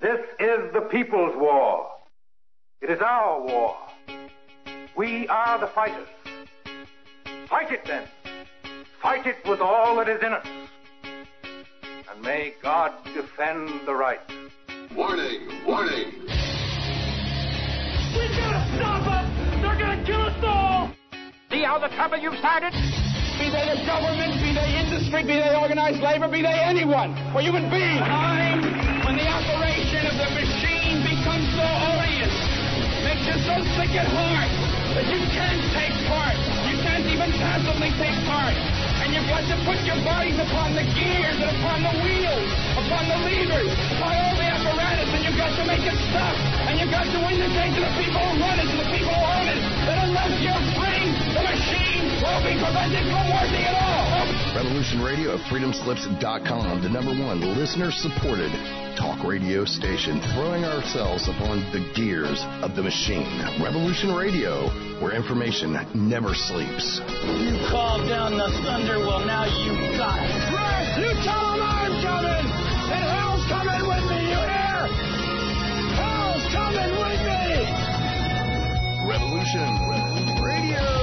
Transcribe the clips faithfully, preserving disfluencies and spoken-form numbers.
This is the people's war. It is our war. We are the fighters. Fight it then. Fight it with all that is in us. And may God defend the right. Warning, warning. We gotta stop them! They're gonna kill us all! See how the trouble you've started? Be they the government, be they industry, be they organized labor, be they anyone, or human beings. Time when the operation of the machine becomes so odious, makes you so sick at heart that you can't take part. You can't even passively take part. And you've got to put your bodies upon the gears and upon the wheels, upon the levers, upon all the apparatus, and you've got to make it stop. And you've got to indicate to the people who run it, to the people who own it, that unless you're free, the machine will be prevented from working at all. Revolution Radio at freedom slips dot com, the number one listener-supported talk radio station, throwing ourselves upon the gears of the machine. Revolution Radio, where information never sleeps. You called down the thunder, well, now you got it. Right, you tell them I'm coming, and hell's coming with me, you hear? Hell's coming with me! Revolution Radio!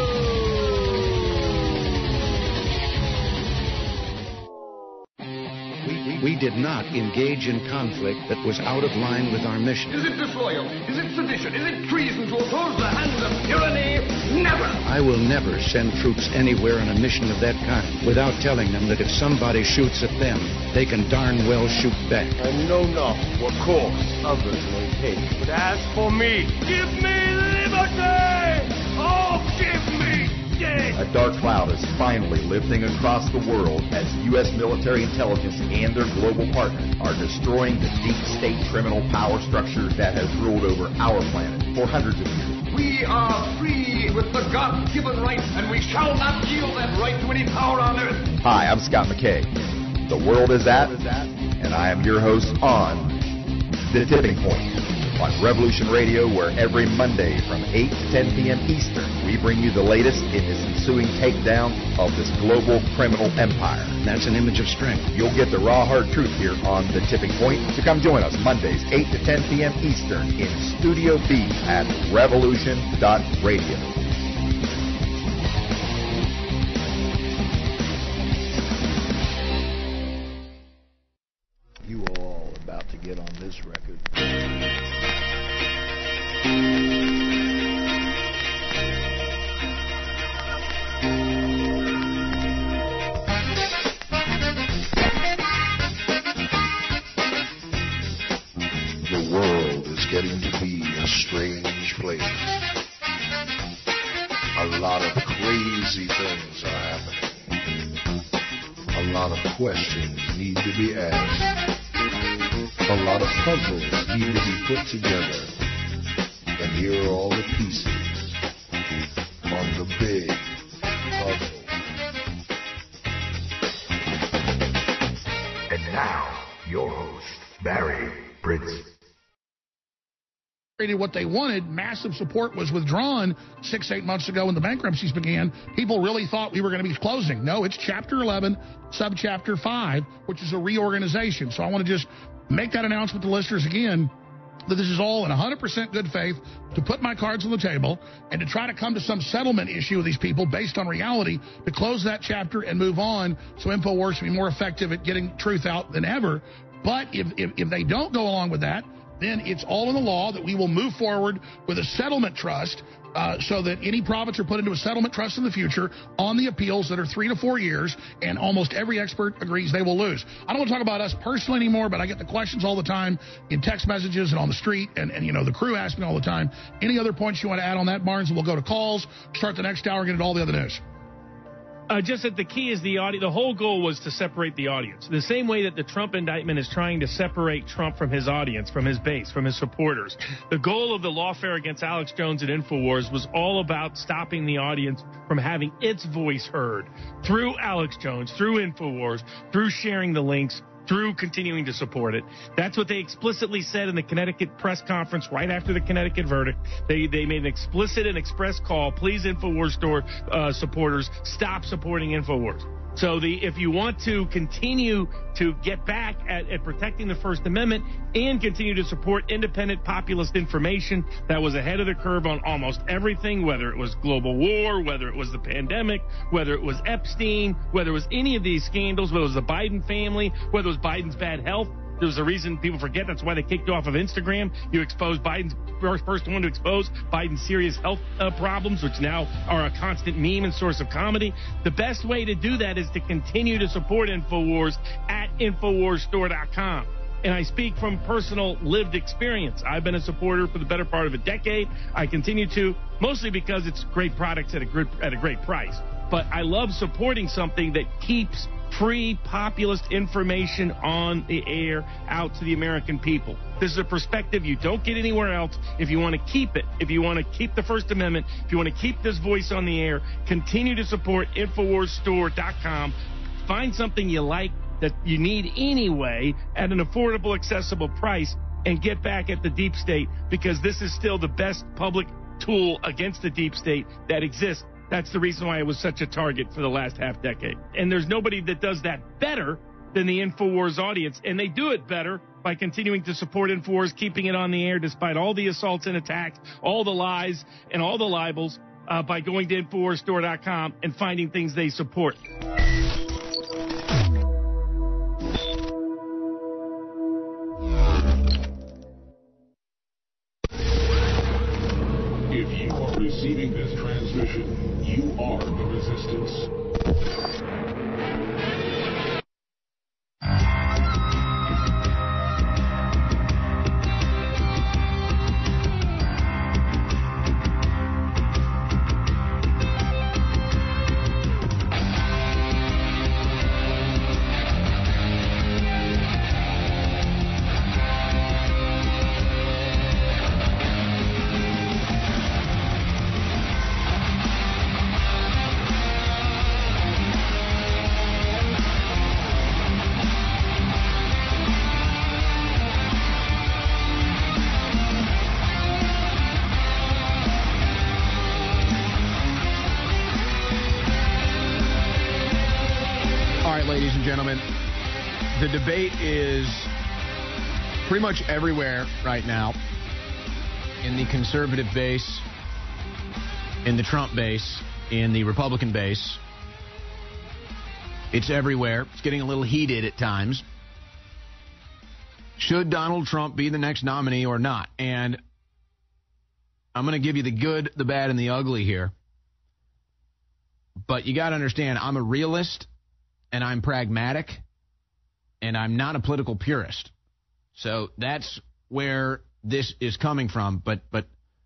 We did not engage in conflict that was out of line with our mission. Is it disloyal? Is it sedition? Is it treason to oppose the hands of tyranny? Never! I will never send troops anywhere on a mission of that kind without telling them that if somebody shoots at them, they can darn well shoot back. I know not what course others may take. But as for me, give me liberty! Oh, give me death! A dark cloud is finally lifting across the world as U S military intelligence and their global partners are destroying the deep state criminal power structure that has ruled over our planet for hundreds of years. We are free with the God-given right, and we shall not yield that right to any power on earth. Hi, I'm Scott McKay. The world is at, and I am your host on The Tipping Point on Revolution Radio, where every Monday from eight to ten p.m. Eastern, we bring you the latest in this ensuing takedown of this global criminal empire. That's an image of strength. You'll get the raw, hard truth here on The Tipping Point. So come join us Mondays, eight to ten p.m. Eastern in Studio B at revolution dot radio. You are all about to get on this record. The world is getting to be a strange place. A lot of crazy things are happening. A lot of questions need to be asked. A lot of puzzles need to be put together. And here are all the pieces on the big puzzle. And now, your host, Barry Prince. What they wanted, massive support was withdrawn six, eight months ago when the bankruptcies began. People really thought we were going to be closing. No, it's Chapter eleven, Subchapter five, which is a reorganization. So I want to just make that announcement to listeners again, that this is all in one hundred percent good faith to put my cards on the table and to try to come to some settlement issue with these people based on reality to close that chapter and move on so InfoWars can be more effective at getting truth out than ever. But if, if, if they don't go along with that, then it's all in the law that we will move forward with a settlement trust uh, so that any profits are put into a settlement trust in the future on the appeals that are three to four years, and almost every expert agrees they will lose. I don't want to talk about us personally anymore, but I get the questions all the time in text messages and on the street, and, and you know, the crew asks me all the time. Any other points you want to add on that, Barnes? And we'll go to calls, start the next hour, and get into all the other news. Uh, just that the key is the audience. The whole goal was to separate the audience. The same way that the Trump indictment is trying to separate Trump from his audience, from his base, from his supporters. The goal of the lawfare against Alex Jones at InfoWars was all about stopping the audience from having its voice heard through Alex Jones, through InfoWars, through sharing the links, through continuing to support it. That's what they explicitly said in the Connecticut press conference right after the Connecticut verdict. They they made an explicit and express call. Please, InfoWars store uh, supporters, stop supporting InfoWars. So the if you want to continue to get back at, at protecting the First Amendment and continue to support independent populist information that was ahead of the curve on almost everything, whether it was global war, whether it was the pandemic, whether it was Epstein, whether it was any of these scandals, whether it was the Biden family, whether it was Biden's bad health. There's a reason people forget. That's why they kicked you off of Instagram. You exposed Biden's first, first one to expose Biden's serious health uh, problems, which now are a constant meme and source of comedy. The best way to do that is to continue to support InfoWars at Infowars Store dot com. And I speak from personal lived experience. I've been a supporter for the better part of a decade. I continue to, mostly because it's great products at a great, at a great price. But I love supporting something that keeps free populist information on the air out to the American people. This is a perspective you don't get anywhere else. If you want to keep it, if you want to keep the First Amendment, if you want to keep this voice on the air, continue to support Infowars Store dot com. Find something you like that you need anyway at an affordable, accessible price, and get back at the deep state, because this is still the best public tool against the deep state that exists. That's the reason why it was such a target for the last half decade. And there's nobody that does that better than the InfoWars audience. And they do it better by continuing to support InfoWars, keeping it on the air despite all the assaults and attacks, all the lies and all the libels, uh, by going to Infowars Store dot com and finding things they support. If you are receiving this transmission, you are the resistance. The debate is pretty much everywhere right now, in the conservative base, in the Trump base, in the Republican base. It's everywhere. It's getting a little heated at times. Should Donald Trump be the next nominee or not? And I'm going to give you the good, the bad, and the ugly here. But you got to understand, I'm a realist, and I'm pragmatic, and I'm not a political purist. So that's where this is coming from. But but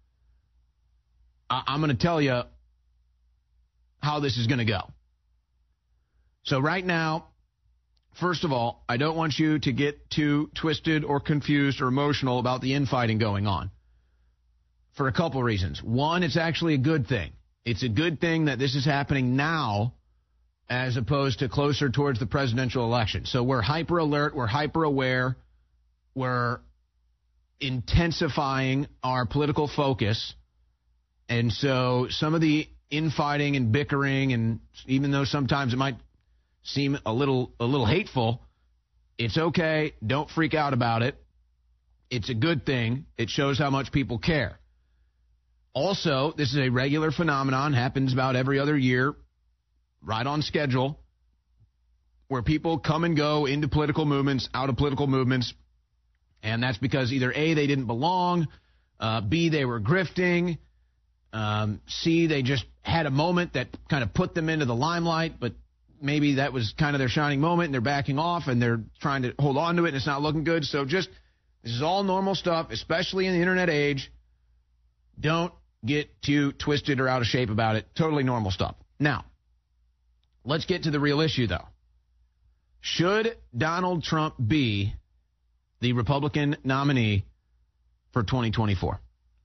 I, I'm going to tell you how this is going to go. So right now, first of all, I don't want you to get too twisted or confused or emotional about the infighting going on, for a couple reasons. One, it's actually a good thing. It's a good thing that this is happening now, as opposed to closer towards the presidential election. So we're hyper alert, we're hyper aware, we're intensifying our political focus. And so some of the infighting and bickering, and even though sometimes it might seem a little a little hateful, it's okay. Don't freak out about it. It's a good thing. It shows how much people care. Also, this is a regular phenomenon, happens about every other year, right on schedule, where people come and go into political movements, out of political movements, and that's because either A, they didn't belong, uh, B, they were grifting, um, C, they just had a moment that kind of put them into the limelight, but maybe that was kind of their shining moment, and they're backing off, and they're trying to hold on to it, and it's not looking good. So just, this is all normal stuff, especially in the internet age. Don't get too twisted or out of shape about it. Totally normal stuff. Now, let's get to the real issue, though. Should Donald Trump be the Republican nominee for twenty twenty-four?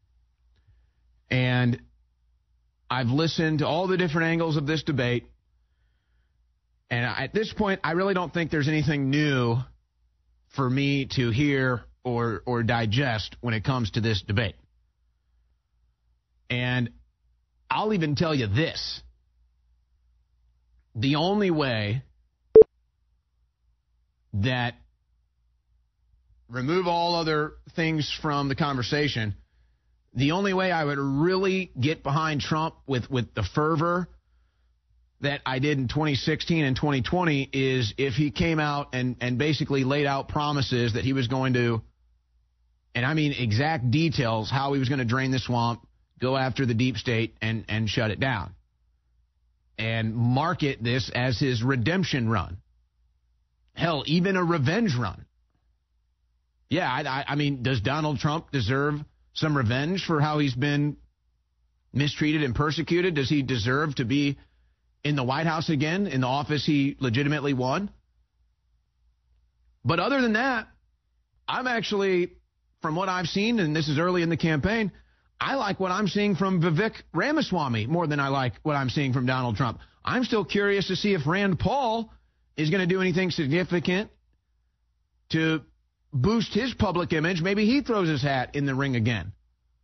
And I've listened to all the different angles of this debate, and at this point, I really don't think there's anything new for me to hear or or digest when it comes to this debate. And I'll even tell you this. the only way that remove all other things from the conversation, the only way I would really get behind Trump with, with the fervor that I did in twenty sixteen and twenty twenty is if he came out and, and basically laid out promises that he was going to, and I mean exact details, how he was going to drain the swamp, go after the deep state, and, and shut it down. And market this as his redemption run. Hell, even a revenge run. Yeah, I, I mean, does Donald Trump deserve some revenge for how he's been mistreated and persecuted? Does he deserve to be in the White House again, in the office he legitimately won? But other than that, I'm actually, from what I've seen, and this is early in the campaign, I like what I'm seeing from Vivek Ramaswamy more than I like what I'm seeing from Donald Trump. I'm still curious to see if Rand Paul is going to do anything significant to boost his public image. Maybe he throws his hat in the ring again.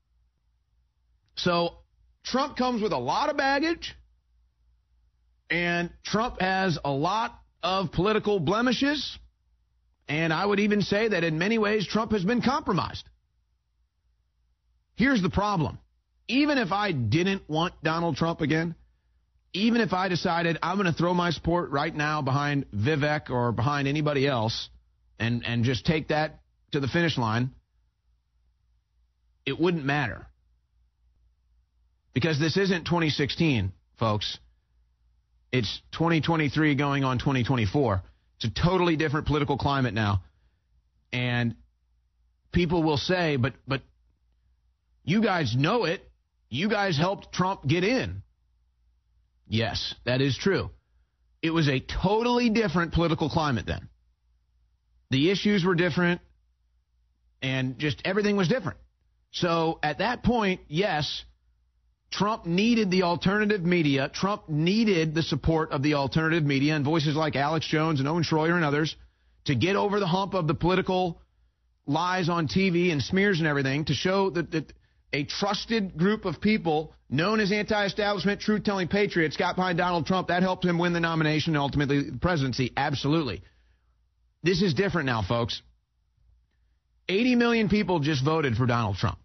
So Trump comes with a lot of baggage, and Trump has a lot of political blemishes, and I would even say that in many ways Trump has been compromised. Here's the problem. Even if I didn't want Donald Trump again, even if I decided I'm going to throw my support right now behind Vivek or behind anybody else and, and just take that to the finish line, it wouldn't matter. Because this isn't twenty sixteen, folks. It's twenty twenty-three going on twenty twenty-four. It's a totally different political climate now. And people will say, but but you guys know it. You guys helped Trump get in. Yes, that is true. It was a totally different political climate then. The issues were different, and just everything was different. So at that point, yes, Trump needed the alternative media. Trump needed the support of the alternative media and voices like Alex Jones and Owen Schroyer and others to get over the hump of the political lies on T V and smears and everything, to show that, that a trusted group of people known as anti-establishment, truth-telling patriots got behind Donald Trump. That helped him win the nomination and ultimately the presidency. Absolutely. This is different now, folks. eighty million people just voted for Donald Trump.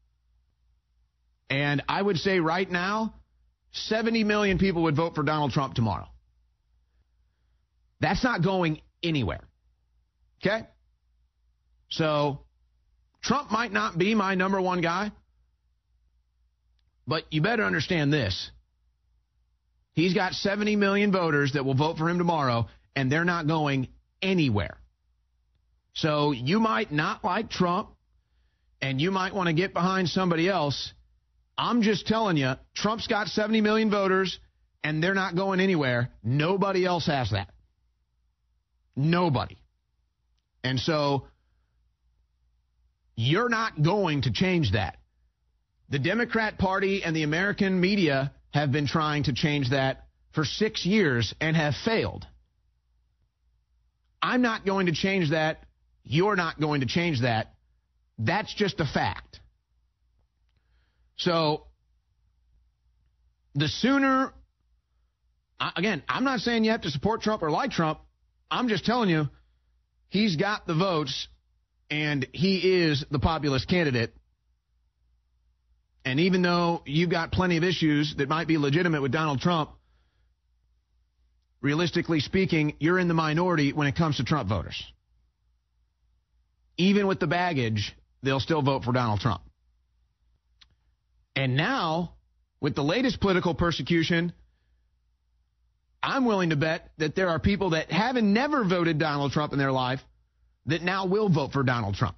And I would say right now, seventy million people would vote for Donald Trump tomorrow. That's not going anywhere. Okay? So Trump might not be my number one guy, but you better understand this. He's got seventy million voters that will vote for him tomorrow, and they're not going anywhere. So you might not like Trump, and you might want to get behind somebody else. I'm just telling you, Trump's got seventy million voters, and they're not going anywhere. Nobody else has that. Nobody. And so you're not going to change that. The Democrat Party and the American media have been trying to change that for six years and have failed. I'm not going to change that. You're not going to change that. That's just a fact. So the sooner, again, I'm not saying you have to support Trump or like Trump. I'm just telling you, he's got the votes, and he is the populist candidate. And even though you've got plenty of issues that might be legitimate with Donald Trump, realistically speaking, you're in the minority when it comes to Trump voters. Even with the baggage, they'll still vote for Donald Trump. And now, with the latest political persecution, I'm willing to bet that there are people that haven't never voted Donald Trump in their life that now will vote for Donald Trump.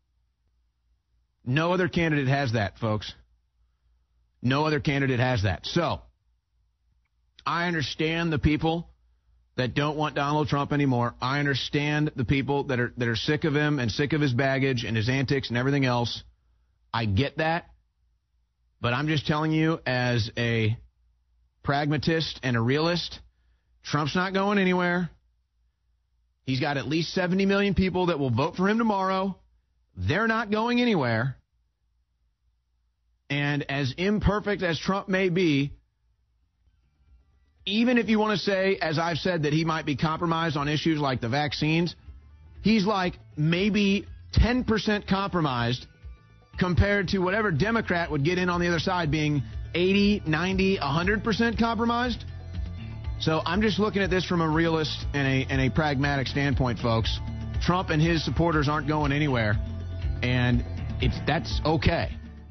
No other candidate has that, folks. No other candidate has that. So, I understand the people that don't want Donald Trump anymore. I understand the people that are that are sick of him and sick of his baggage and his antics and everything else. I get that. But I'm just telling you, as a pragmatist and a realist, Trump's not going anywhere. He's got at least seventy million people that will vote for him tomorrow. They're not going anywhere. And as imperfect as Trump may be, even if you want to say, as I've said, that he might be compromised on issues like the vaccines, he's like maybe ten percent compromised compared to whatever Democrat would get in on the other side being eighty, ninety, one hundred percent compromised. So I'm just looking at this from a realist and a, and a pragmatic standpoint, folks. Trump and his supporters aren't going anywhere, and it's that's okay.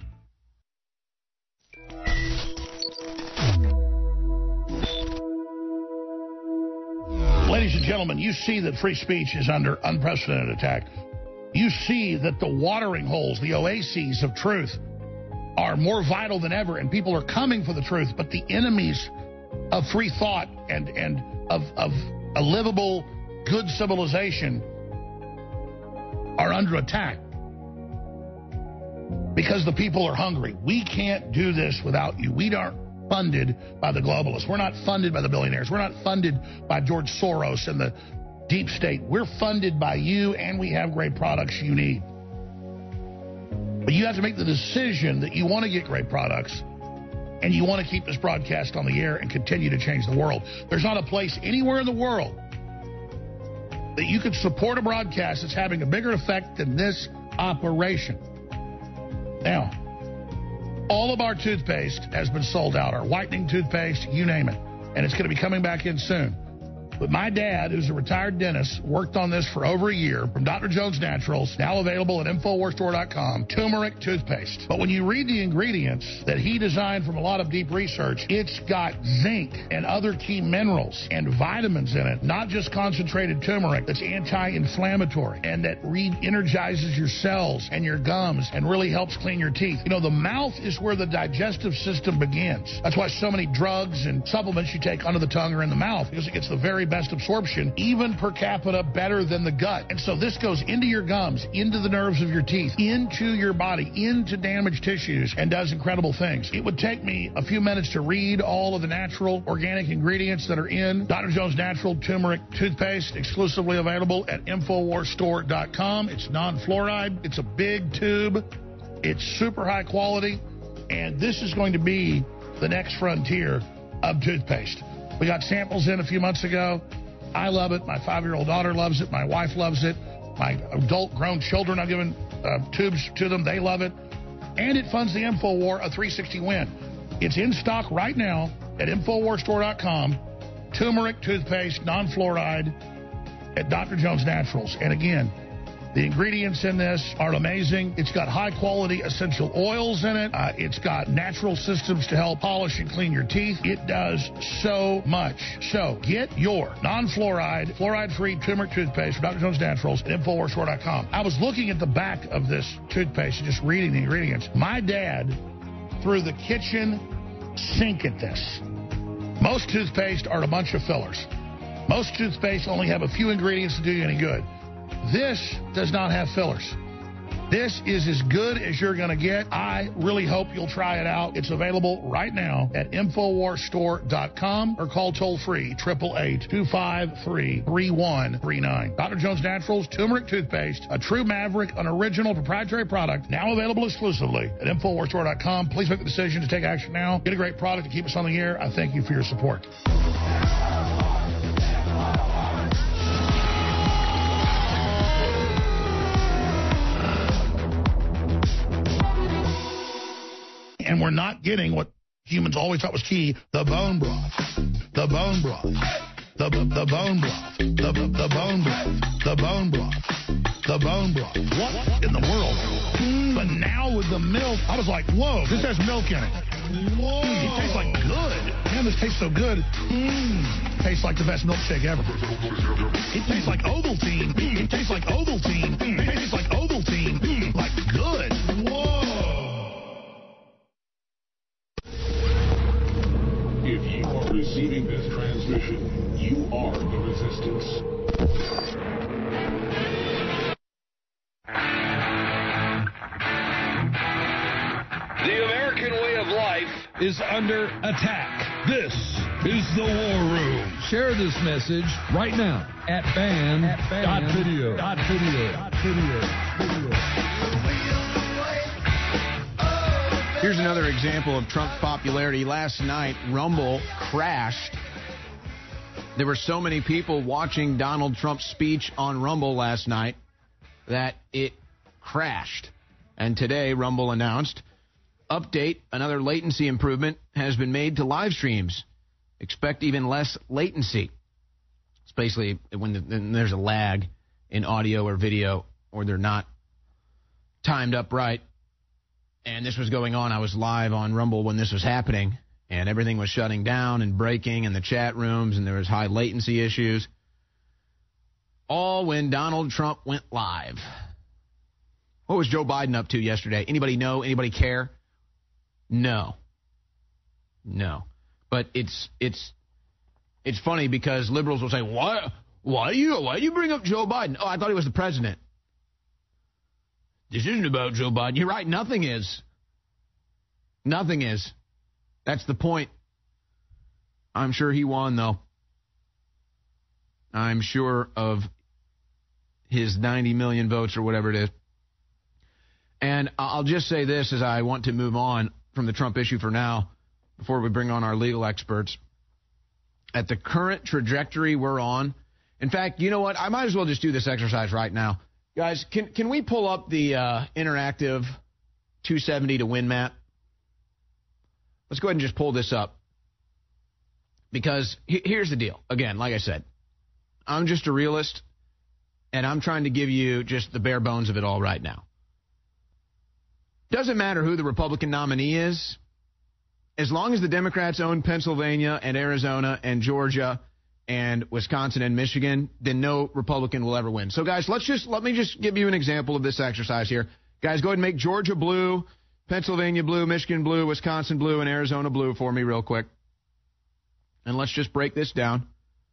Ladies and gentlemen, you see that free speech is under unprecedented attack. You see that the watering holes, the oases of truth, are more vital than ever, and people are coming for the truth, but the enemies of free thought and, and of, of a livable, good civilization are under attack because the people are hungry. We can't do this without you. We aren't funded by the globalists. We're not funded by the billionaires. We're not funded by George Soros and the deep state. We're funded by you, and we have great products you need. But you have to make the decision that you want to get great products and you want to keep this broadcast on the air and continue to change the world. There's not a place anywhere in the world that you could support a broadcast that's having a bigger effect than this operation. Now, all of our toothpaste has been sold out, our whitening toothpaste, you name it, and it's going to be coming back in soon. But my dad, who's a retired dentist, worked on this for over a year from Doctor Jones Naturals, now available at Infowars Store dot com, turmeric toothpaste. But when you read the ingredients that he designed from a lot of deep research, it's got zinc and other key minerals and vitamins in it, not just concentrated turmeric that's anti-inflammatory and that re-energizes your cells and your gums and really helps clean your teeth. You know, the mouth is where the digestive system begins. That's why so many drugs and supplements you take under the tongue are in the mouth, because it gets the very best absorption, even per capita better than the gut. And so this goes into your gums, into the nerves of your teeth, into your body, into damaged tissues, and does incredible things. It would take me a few minutes to read all of the natural organic ingredients that are in Doctor Jones Natural Turmeric Toothpaste, exclusively available at Infowars Store dot com. It's non-fluoride. It's a big tube. It's super high quality. And this is going to be the next frontier of toothpaste. We got samples in a few months ago. I love it. My five-year-old daughter loves it. My wife loves it. My adult grown children, I've given uh, tubes to them. They love it. And it funds the InfoWar a three sixty win. It's in stock right now at Infowars Store dot com. Turmeric toothpaste, non-fluoride at Doctor Jones Naturals. And again, the ingredients in this are amazing. It's got high-quality essential oils in it. Uh, it's got natural systems to help polish and clean your teeth. It does so much. So get your non-fluoride, fluoride-free turmeric toothpaste from Doctor Jones Naturals at Infowars Store dot com. I was looking at the back of this toothpaste and just reading the ingredients. My dad threw the kitchen sink at this. Most toothpaste are a bunch of fillers. Most toothpaste only have a few ingredients to do you any good. This does not have fillers. This is as good as you're going to get. I really hope you'll try it out. It's available right now at Infowars Store dot com or call toll-free eight eight eight, two five three, three one three nine. Doctor Jones Naturals Turmeric Toothpaste, a true maverick, an original proprietary product, now available exclusively at Infowars Store dot com. Please make the decision to take action now. Get a great product to keep us on the air. I thank you for your support. And we're not getting what humans always thought was key, the bone broth. The bone broth. The, the bone broth. The, the bone broth. The bone broth. The bone broth. What in the world? Mm. But now with the milk, I was like, whoa, this has milk in it. Whoa. Mm, it tastes like good. Man, this tastes so good. Mm. Tastes like the best milkshake ever. It tastes like Ovaltine. It tastes like Ovaltine. It tastes like Ovaltine. Mm. Like good. Whoa. If you are receiving this transmission, you are the resistance. The American way of life is under attack. This is the War Room. Share this message right now at ban dot video. Dot video. Dot video. Here's another example of Trump's popularity. Last night, Rumble crashed There were so many people watching Donald Trump's speech on Rumble last night that it crashed. And today, Rumble announced, update, another latency improvement has been made to live streams. Expect even less latency. It's basically when, the, when there's a lag in audio or video, or they're not timed up right. And this was going on. I was live on Rumble when this was happening, and everything was shutting down and breaking in the chat rooms, and there was high latency issues. All when Donald Trump went live. What was Joe Biden up to yesterday? Anybody know? Anybody care? No. No. But it's it's it's funny because liberals will say, why why you why you bring up Joe Biden? Oh, I thought he was the president. This isn't about Joe Biden. You're right, nothing is. Nothing is. That's the point. I'm sure he won, though. I'm sure of his ninety million votes or whatever it is. And I'll just say this as I want to move on from the Trump issue for now, before we bring on our legal experts. At the current trajectory we're on, in fact, you know what? I might as well just do this exercise right now. Guys, can can we pull up the uh, interactive two seventy to win map? Let's go ahead and just pull this up. Because he, here's the deal. Again, like I said, I'm just a realist, and I'm trying to give you just the bare bones of it all right now. Doesn't matter who the Republican nominee is. As long as the Democrats own Pennsylvania and Arizona and Georgia and Wisconsin and Michigan, then no Republican will ever win. So, guys, let's just let me just give you an example of this exercise here. Guys, go ahead and make Georgia blue, Pennsylvania blue, Michigan blue, Wisconsin blue, and Arizona blue for me real quick. And let's just break this down.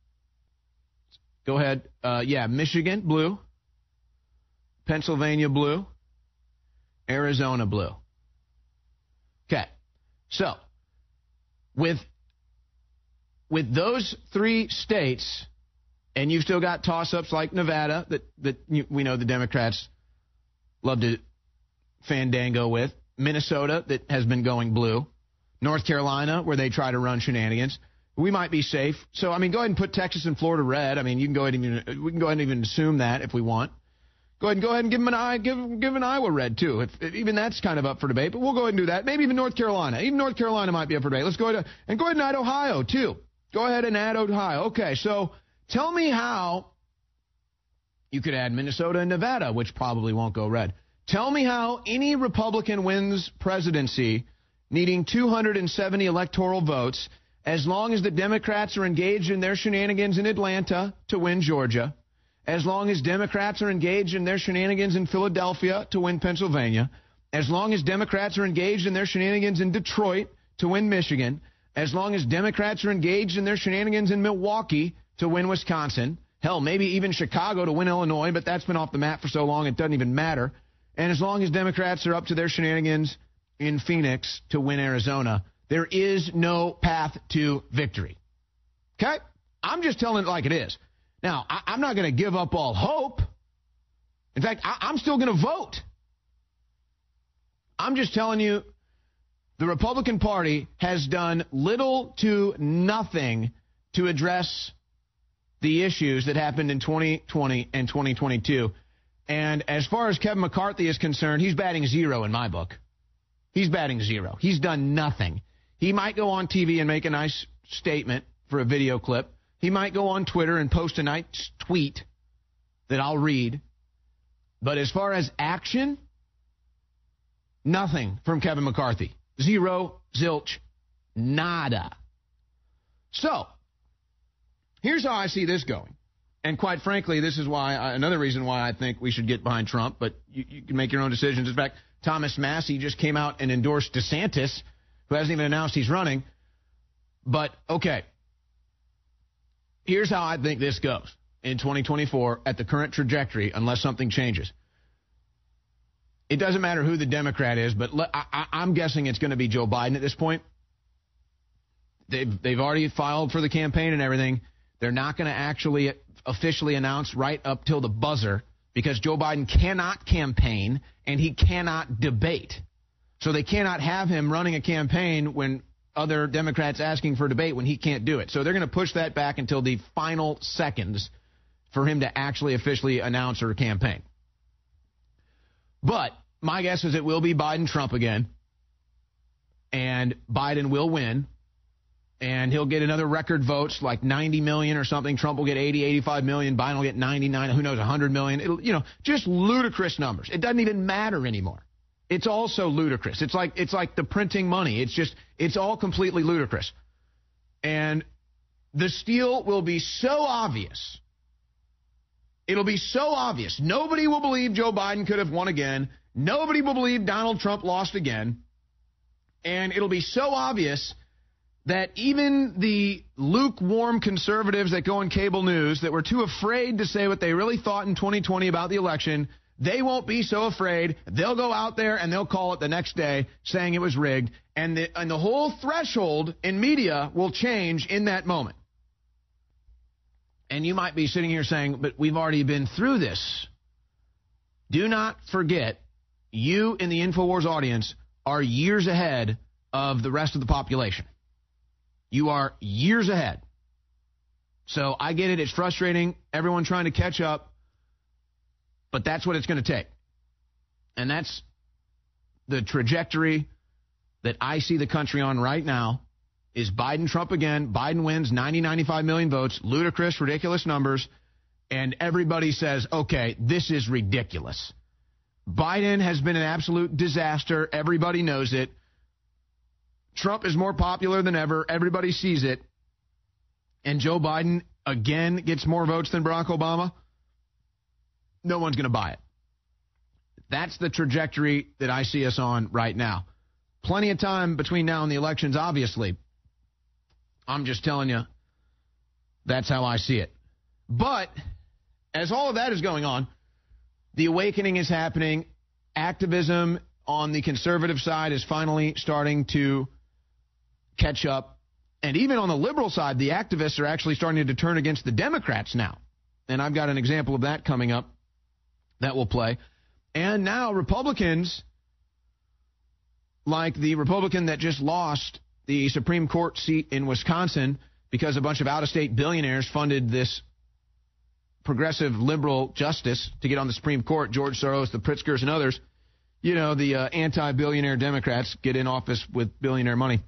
Go ahead. Uh, yeah, Michigan blue, Pennsylvania blue, Arizona blue. Okay. So, with with those three states, and you've still got toss-ups like Nevada that, that you, we know the Democrats love to fandango with, Minnesota that has been going blue, North Carolina where they try to run shenanigans. We might be safe. So, I mean, go ahead and put Texas and Florida red. I mean, you can go ahead and even, we can go ahead and even assume that if we want. Go ahead and go ahead and give them an eye, give give an Iowa red too. If, if even that's kind of up for debate, but we'll go ahead and do that. Maybe even North Carolina. Even North Carolina might be up for debate. Let's go ahead and go ahead and add Ohio too. Go ahead and add Ohio. Okay, so tell me how you could add Minnesota and Nevada, which probably won't go red. Tell me how any Republican wins presidency needing two hundred seventy electoral votes as long as the Democrats are engaged in their shenanigans in Atlanta to win Georgia, as long as Democrats are engaged in their shenanigans in Philadelphia to win Pennsylvania, as long as Democrats are engaged in their shenanigans in Detroit to win Michigan, as long as Democrats are engaged in their shenanigans in Milwaukee to win Wisconsin, hell, maybe even Chicago to win Illinois, but that's been off the map for so long it doesn't even matter, and as long as Democrats are up to their shenanigans in Phoenix to win Arizona, there is no path to victory. Okay? I'm just telling it like it is. Now, I, I'm not going to give up all hope. In fact, I, I'm still going to vote. I'm just telling you, the Republican Party has done little to nothing to address the issues that happened in twenty twenty and twenty twenty-two. And as far as Kevin McCarthy is concerned, he's batting zero in my book. He's batting zero. He's done nothing. He might go on T V and make a nice statement for a video clip. He might go on Twitter and post a nice tweet that I'll read. But as far as action, nothing from Kevin McCarthy. Zero, zilch, nada. So, here's how I see this going. And quite frankly, this is why I, another reason why I think we should get behind Trump, but you, you can make your own decisions. In fact, Thomas Massie just came out and endorsed DeSantis, who hasn't even announced he's running. But, okay, here's how I think this goes in twenty twenty-four at the current trajectory, unless something changes. It doesn't matter who the Democrat is, but le- I- I'm guessing it's going to be Joe Biden at this point. They've, they've already filed for the campaign and everything. They're not going to actually officially announce right up till the buzzer because Joe Biden cannot campaign and he cannot debate. So they cannot have him running a campaign when other Democrats asking for debate when he can't do it. So they're going to push that back until the final seconds for him to actually officially announce or campaign. But my guess is it will be Biden-Trump again, and Biden will win, and he'll get another record votes, like ninety million or something. Trump will get eighty, eighty-five million. Biden will get ninety-nine, who knows, one hundred million. It'll, you know, just ludicrous numbers. It doesn't even matter anymore. It's all so ludicrous. It's like it's like the printing money. It's just, it's all completely ludicrous. And the steal will be so obvious. It'll be so obvious. Nobody will believe Joe Biden could have won again. Nobody will believe Donald Trump lost again. And it'll be so obvious that even the lukewarm conservatives that go on cable news that were too afraid to say what they really thought in twenty twenty about the election, they won't be so afraid. They'll go out there and they'll call it the next day saying it was rigged. And the, and the whole threshold in media will change in that moment. And you might be sitting here saying, but we've already been through this. Do not forget, you in the InfoWars audience are years ahead of the rest of the population. You are years ahead. So I get it. It's frustrating. Everyone trying to catch up. But that's what it's going to take. And that's the trajectory that I see the country on right now is Biden-Trump again. Biden wins ninety, ninety-five million votes, ludicrous, ridiculous numbers, and everybody says, okay, this is ridiculous. Biden has been an absolute disaster. Everybody knows it. Trump is more popular than ever. Everybody sees it. And Joe Biden, again, gets more votes than Barack Obama. No one's going to buy it. That's the trajectory that I see us on right now. Plenty of time between now and the elections, obviously. I'm just telling you, that's how I see it. But as all of that is going on, the awakening is happening. Activism on the conservative side is finally starting to catch up. And even on the liberal side, the activists are actually starting to turn against the Democrats now. And I've got an example of that coming up that will play. And now Republicans, like the Republican that just lost the Supreme Court seat in Wisconsin because a bunch of out-of-state billionaires funded this progressive liberal justice to get on the Supreme Court, George Soros, the Pritzkers, and others. You know, the uh, anti-billionaire Democrats get in office with billionaire money.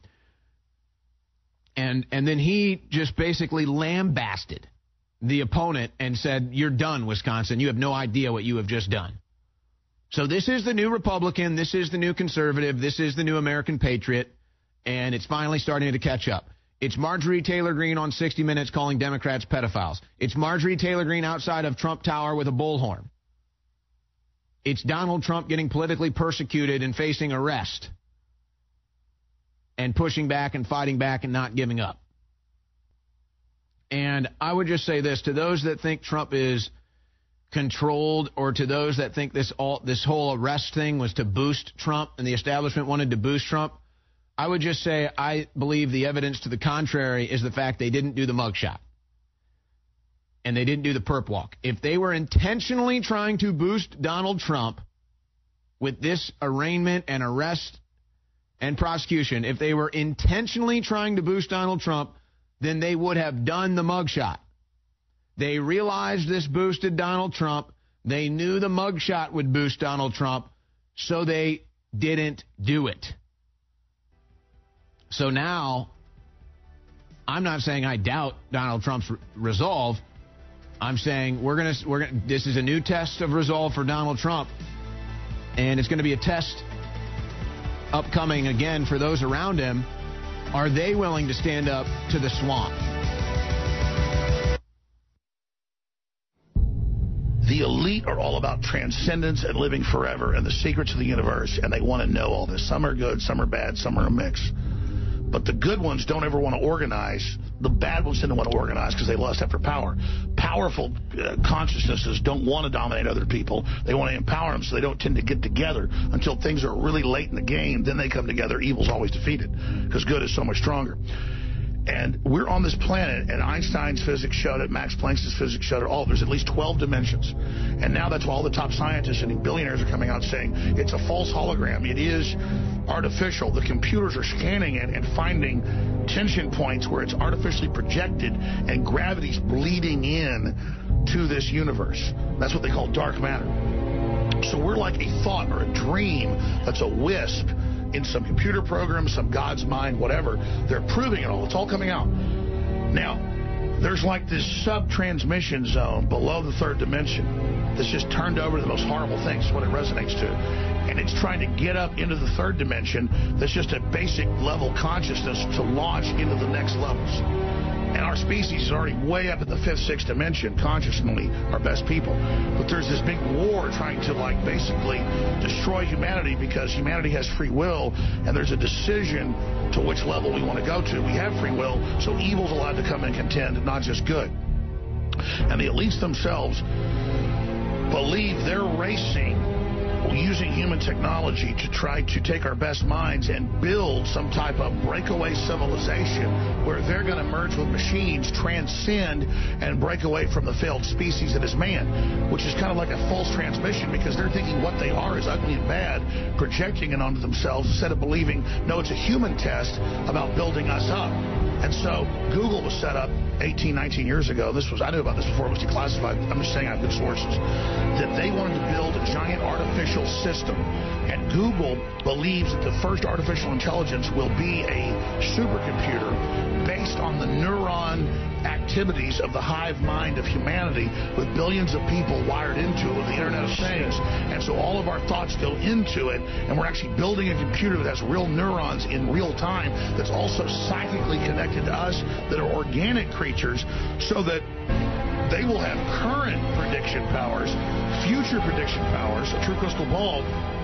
And and then he just basically lambasted the opponent and said, you're done, Wisconsin. You have no idea what you have just done. So this is the new Republican. This is the new conservative. This is the new American patriot. And it's finally starting to catch up. It's Marjorie Taylor Greene on sixty minutes calling Democrats pedophiles. It's Marjorie Taylor Greene outside of Trump Tower with a bullhorn. It's Donald Trump getting politically persecuted and facing arrest and pushing back and fighting back and not giving up. And I would just say this to those that think Trump is controlled, or to those that think this all this whole arrest thing was to boost Trump and the establishment wanted to boost Trump, I would just say I believe the evidence to the contrary is the fact they didn't do the mugshot. And they didn't do the perp walk. If they were intentionally trying to boost Donald Trump with this arraignment and arrest and prosecution, if they were intentionally trying to boost Donald Trump, then they would have done the mugshot. They realized this boosted Donald Trump. They knew the mugshot would boost Donald Trump, so they didn't do it. So now, I'm not saying I doubt Donald Trump's re- resolve. I'm saying we're gonna we're gonna. This is a new test of resolve for Donald Trump, and it's going to be a test upcoming again for those around him. Are they willing to stand up to the swamp? The elite are all about transcendence and living forever and the secrets of the universe, and they want to know all this. Some are good, some are bad, some are a mix. But the good ones don't ever want to organize. The bad ones tend to want to organize because they lust after power. Powerful uh, consciousnesses don't want to dominate other people. They want to empower them, so they don't tend to get together until things are really late in the game. Then they come together. Evil's always defeated because good is so much stronger. And we're on this planet, and Einstein's physics showed it, Max Planck's physics showed it, all. There's at least twelve dimensions. And now that's why all the top scientists and billionaires are coming out saying it's a false hologram. It is artificial. The computers are scanning it and finding tension points where it's artificially projected and gravity's bleeding in to this universe. That's what they call dark matter. So we're like a thought or a dream that's a wisp in some computer program, some God's mind, whatever. They're proving it all. It's all coming out. Now, there's like this sub-transmission zone below the third dimension that's just turned over to the most horrible things, is what it resonates to. And it's trying to get up into the third dimension that's just a basic level consciousness to launch into the next levels. And our species is already way up at the fifth, sixth dimension, consciously, our best people. But there's this big war trying to, like, basically destroy humanity because humanity has free will, and there's a decision to which level we want to go to. We have free will, so evil's allowed to come and contend, not just good. And the elites themselves believe they're racing using human technology to try to take our best minds and build some type of breakaway civilization where they're going to merge with machines, transcend, and break away from the failed species that is man, which is kind of like a false transmission because they're thinking what they are is ugly and bad, projecting it onto themselves instead of believing, no, it's a human test about building us up. And so Google was set up eighteen, nineteen years ago. This was, I knew about this before it was declassified. I'm just saying I have good sources. That they wanted to build a giant artificial system. And Google believes that the first artificial intelligence will be a supercomputer based on the neuron activities of the hive mind of humanity with billions of people wired into it with the Internet of Things. And so all of our thoughts go into it, and we're actually building a computer that has real neurons in real time that's also psychically connected to us, that are organic creatures, so that they will have current prediction powers, future prediction powers, a true crystal ball.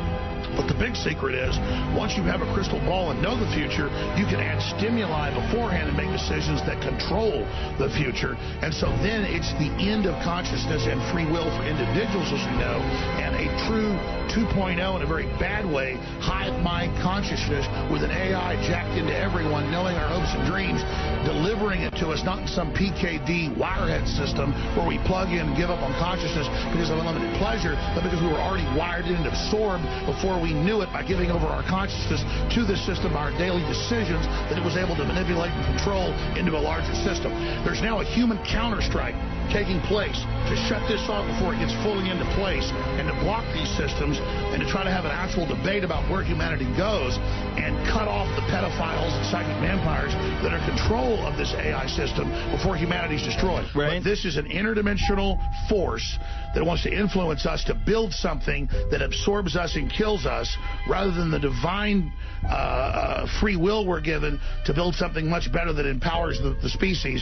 But the big secret is, once you have a crystal ball and know the future, you can add stimuli beforehand and make decisions that control the future. And so then it's the end of consciousness and free will for individuals, as we know, and a true two point oh in a very bad way, hive mind consciousness with an A I jacked into everyone, knowing our hopes and dreams, delivering it to us, not in some P K D wirehead system where we plug in and give up on consciousness because of unlimited pleasure, but because we were already wired in and absorbed before we knew it by giving over our consciousness to this system, our daily decisions, that it was able to manipulate and control into a larger system. There's now a human counterstrike taking place to shut this off before it gets fully into place and to block these systems and to try to have an actual debate about where humanity goes and cut off the pedophiles and psychic vampires that are in control of this A I system before humanity's destroyed. Right. But this is an interdimensional force that wants to influence us to build something that absorbs us and kills us rather than the divine uh, uh, free will we're given to build something much better that empowers the, the species.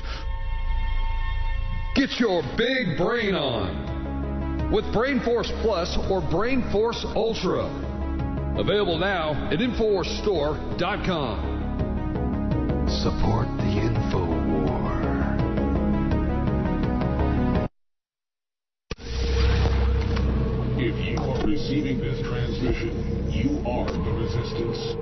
Get your big brain on with Brain Force Plus or Brain Force Ultra. Available now at Infowars Store dot com. Support the InfoWar. If you are receiving this transmission, you are the Resistance.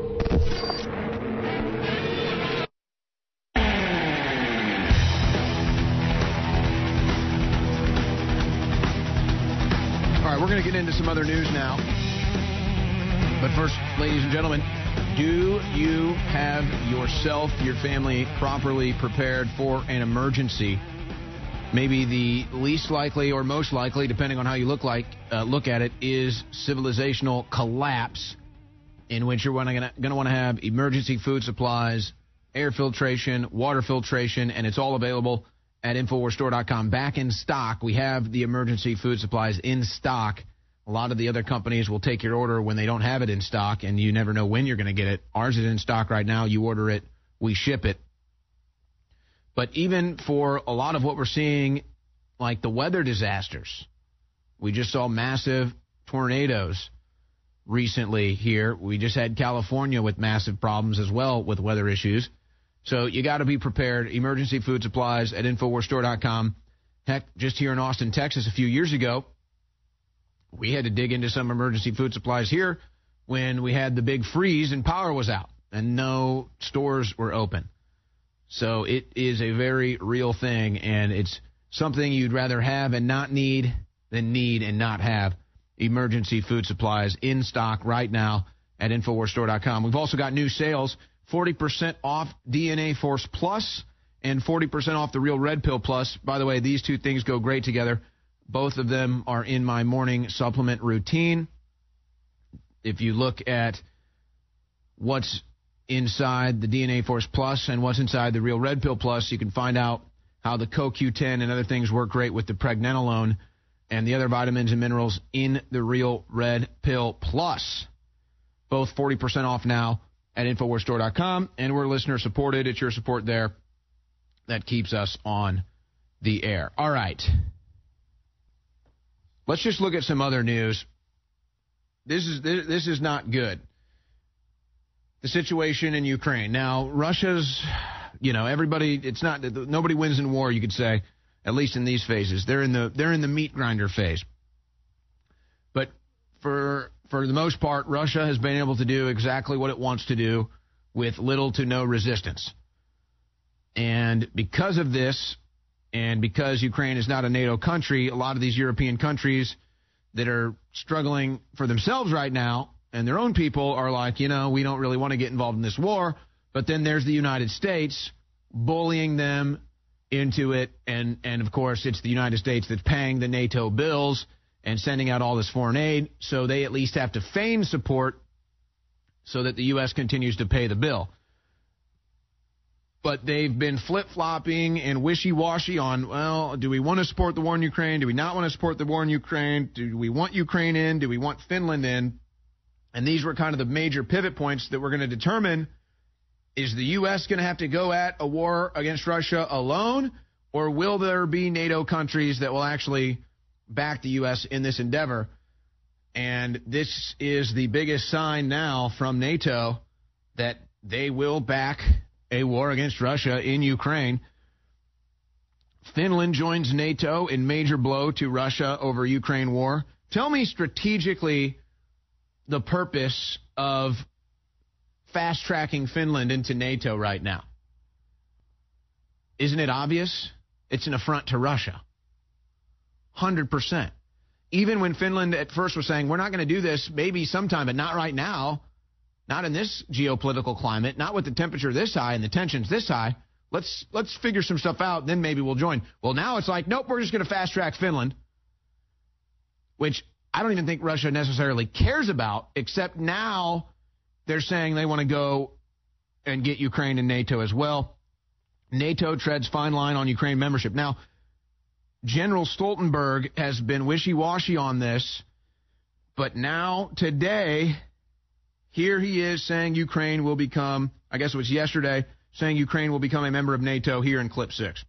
All right, we're going to get into some other news now. But first, ladies and gentlemen, do you have yourself, your family, properly prepared for an emergency? Maybe the least likely or most likely, depending on how you look like uh, look at it, is civilizational collapse, in which you're going to want to have emergency food supplies, air filtration, water filtration, and it's all available at Infowars Store dot com. Back in stock. We have the emergency food supplies in stock. A lot of the other companies will take your order when they don't have it in stock, and you never know when you're going to get it. Ours is in stock right now. You order it, we ship it. But even for a lot of what we're seeing, like the weather disasters, we just saw massive tornadoes recently here. We just had California with massive problems as well with weather issues. So you got to be prepared. Emergency food supplies at Infowars Store dot com. Heck, just here in Austin, Texas, a few years ago, we had to dig into some emergency food supplies here when we had the big freeze and power was out and no stores were open. So it is a very real thing, and it's something you'd rather have and not need than need and not have. Emergency food supplies in stock right now at Infowars Store dot com. We've also got new sales, forty percent off D N A Force Plus and forty percent off the Real Red Pill Plus. By the way, these two things go great together. Both of them are in my morning supplement routine. If you look at what's inside the D N A Force Plus and what's inside the Real Red Pill Plus, you can find out how the Co Q ten and other things work great with the pregnenolone and the other vitamins and minerals in the Real Red Pill Plus. Both forty percent off now at Infowars Store dot com, and we're listener supported. It's your support there that keeps us on the air. All right. Let's just look at some other news. This is this is not good. The situation in Ukraine. Now, Russia's, you know, everybody, it's not, nobody wins in war, you could say, at least in these phases. They're in the they're in the meat grinder phase. But for for the most part, Russia has been able to do exactly what it wants to do with little to no resistance. And because of this, and because Ukraine is not a NATO country, a lot of these European countries that are struggling for themselves right now and their own people are like, you know, we don't really want to get involved in this war. But then there's the United States bullying them into it. And, and of course, it's the United States that's paying the NATO bills and sending out all this foreign aid. So they at least have to feign support so that the U S continues to pay the bill. But they've been flip-flopping and wishy-washy on, well, do we want to support the war in Ukraine? Do we not want to support the war in Ukraine? Do we want Ukraine in? Do we want Finland in? And these were kind of the major pivot points that we're going to determine. Is the U S going to have to go at a war against Russia alone, or will there be NATO countries that will actually back the U S in this endeavor? And this is the biggest sign now from NATO that they will back a war against Russia in Ukraine. Finland joins NATO in major blow to Russia over Ukraine war. Tell me strategically the purpose of fast-tracking Finland into NATO right now. Isn't it obvious? It's an affront to Russia. one hundred percent. Even when Finland at first was saying, we're not going to do this, maybe sometime, but not right now. Not in this geopolitical climate, not with the temperature this high and the tensions this high. Let's let's figure some stuff out, then maybe we'll join. Well, now it's like, nope, we're just going to fast-track Finland, which I don't even think Russia necessarily cares about, except now they're saying they want to go and get Ukraine in NATO as well. NATO treads fine line on Ukraine membership. Now, General Stoltenberg has been wishy-washy on this, but now, today, here he is saying Ukraine will become, I guess it was yesterday, saying Ukraine will become a member of NATO here in clip six.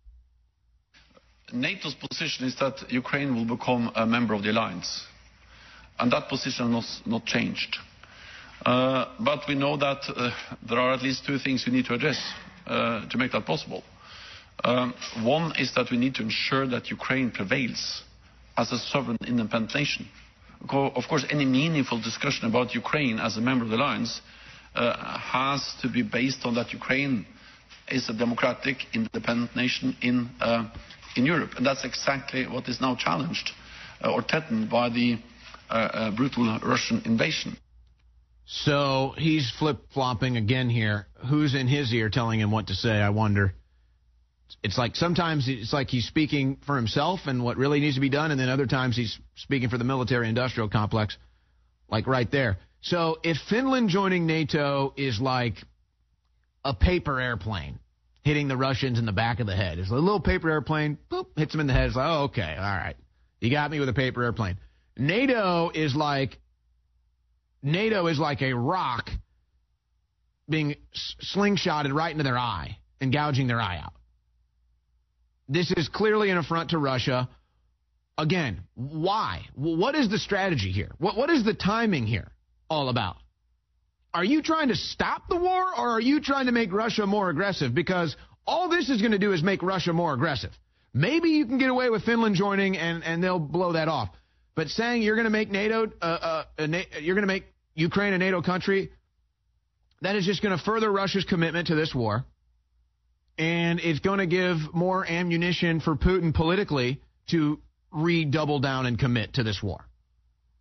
NATO's position is that Ukraine will become a member of the alliance. And that position has not changed. Uh, but we know that uh, there are at least two things we need to address uh, to make that possible. Um, one is that we need to ensure that Ukraine prevails as a sovereign independent nation. Of course, any meaningful discussion about Ukraine as a member of the alliance uh, has to be based on that Ukraine is a democratic, independent nation in uh, in Europe, and that's exactly what is now challenged uh, or threatened by the uh, uh, brutal Russian invasion. So he's flip-flopping again here. Who's in his ear telling him what to say, I wonder? It's like sometimes it's like he's speaking for himself and what really needs to be done, and then other times he's speaking for the military-industrial complex, like right there. So if Finland joining NATO is like a paper airplane hitting the Russians in the back of the head, it's a little paper airplane, boop, hits them in the head. It's like, oh, okay, all right. You got me with a paper airplane. NATO is like NATO is like a rock being slingshotted right into their eye and gouging their eye out. This is clearly an affront to Russia. Again, why? What is the strategy here? What What is the timing here all about? Are you trying to stop the war, or are you trying to make Russia more aggressive? Because all this is going to do is make Russia more aggressive. Maybe you can get away with Finland joining, and, and they'll blow that off. But saying you're going to make NATO, uh, uh, a, you're going to make Ukraine a NATO country, that is just going to further Russia's commitment to this war. And it's going to give more ammunition for Putin politically to redouble down and commit to this war.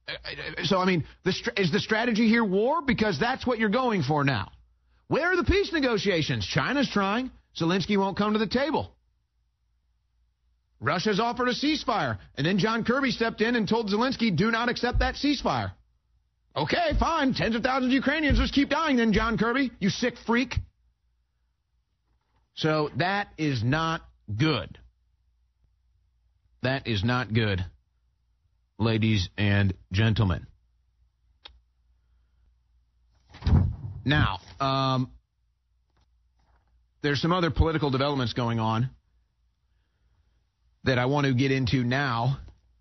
So, I mean, the, is the strategy here war? Because that's what you're going for now. Where are the peace negotiations? China's trying. Zelensky won't come to the table. Russia's offered a ceasefire. And then John Kirby stepped in and told Zelensky, do not accept that ceasefire. Okay, fine. Tens of thousands of Ukrainians just keep dying then, John Kirby, you sick freak. So that is not good. That is not good, ladies and gentlemen. Now, um, there's some other political developments going on that I want to get into now.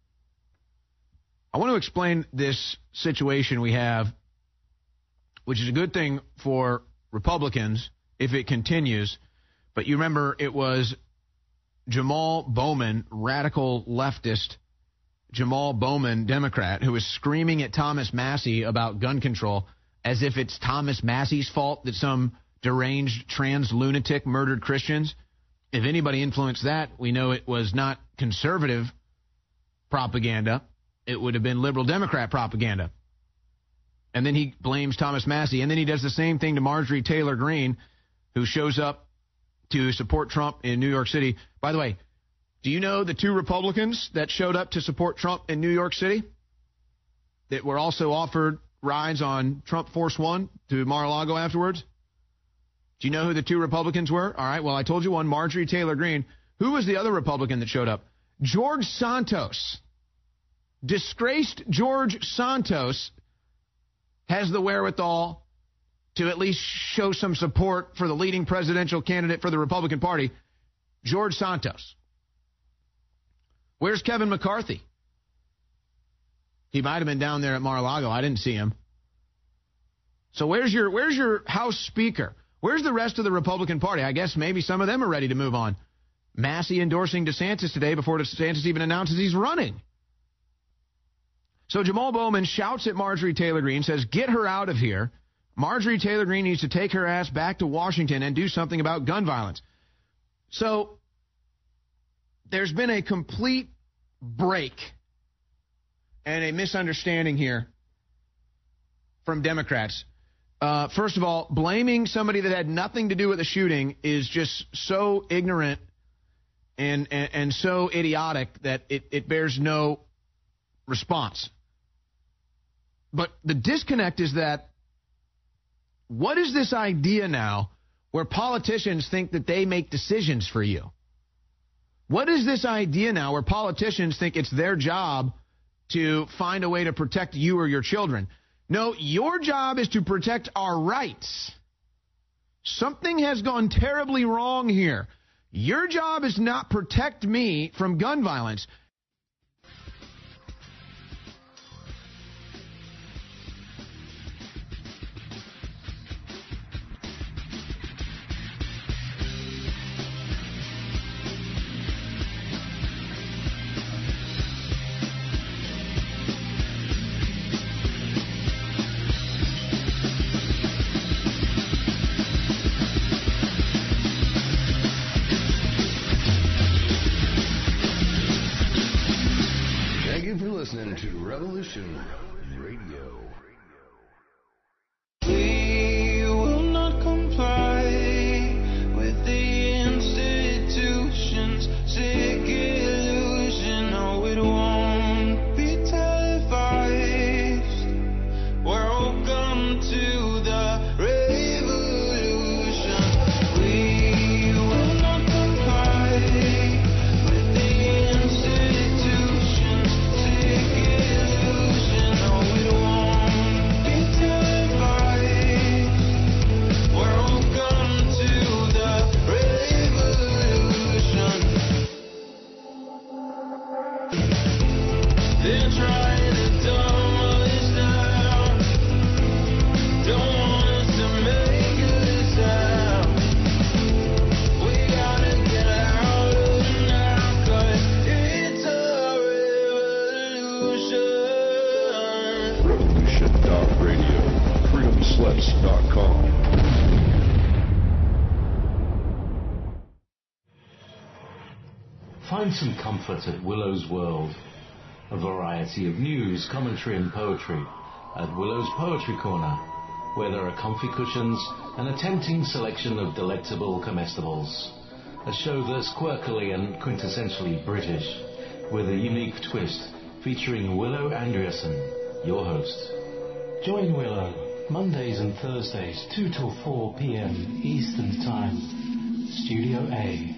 I want to explain this situation we have, which is a good thing for Republicans if it continues. But you remember it was Jamal Bowman, radical leftist Jamal Bowman, Democrat, who was screaming at Thomas Massie about gun control as if it's Thomas Massie's fault that some deranged trans lunatic murdered Christians. If anybody influenced that, we know it was not conservative propaganda. It would have been liberal Democrat propaganda. And then he blames Thomas Massie. And then he does the same thing to Marjorie Taylor Greene, who shows up to support Trump in New York City. By the way, do you know the two Republicans that showed up to support Trump in New York City that were also offered rides on Trump Force One to Mar-a-Lago afterwards? Do you know who the two Republicans were? All right, well, I told you one, Marjorie Taylor Greene. Who was the other Republican that showed up? George Santos. Disgraced George Santos has the wherewithal to at least show some support for the leading presidential candidate for the Republican Party, George Santos. Where's Kevin McCarthy? He might have been down there at Mar-a-Lago. I didn't see him. So where's your where's your House Speaker? Where's the rest of the Republican Party? I guess maybe some of them are ready to move on. Massie endorsing DeSantis today before DeSantis even announces he's running. So Jamal Bowman shouts at Marjorie Taylor Greene, says, get her out of here. Marjorie Taylor Greene needs to take her ass back to Washington and do something about gun violence. So there's been a complete break and a misunderstanding here from Democrats. Uh, first of all, blaming somebody that had nothing to do with the shooting is just so ignorant and, and, and so idiotic that it, it bears no response. But the disconnect is that what is this idea now where politicians think that they make decisions for you? What is this idea now where politicians think it's their job to find a way to protect you or your children? No, your job is to protect our rights. Something has gone terribly wrong here. Your job is not protect me from gun violence. Listening to Revolution Radio. We will not comply with the institution's sick illusion. No, it won't be televised. Welcome to the revolution. We will not comply with the institution's Find some comfort at Willow's World. A variety of news, commentary and poetry at Willow's Poetry Corner, where there are comfy cushions and a tempting selection of delectable comestibles. A show that's quirkily and quintessentially British, with a unique twist featuring Willow Andreasen, your host. Join Willow Mondays and Thursdays, two till four p.m. Eastern Time, Studio A.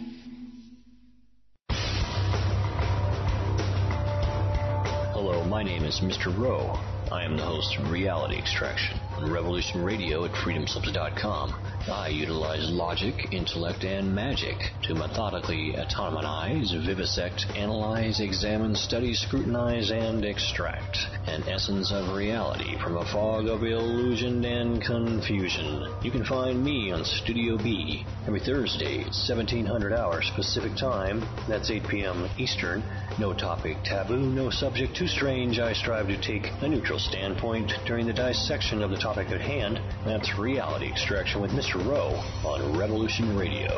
Hello, my name is Mister Rowe. I am the host of Reality Extraction on Revolution Radio at freedom slips dot com. I utilize logic, intellect, and magic to methodically autonomize, vivisect, analyze, examine, study, scrutinize, and extract an essence of reality from a fog of illusion and confusion. You can find me on Studio B every Thursday at seventeen hundred hours Pacific Time. That's eight p.m. Eastern. No topic taboo, no subject too strange. I strive to take a neutral standpoint during the dissection of the topic at hand. That's Reality Extraction with Mister Rowe on Revolution Radio.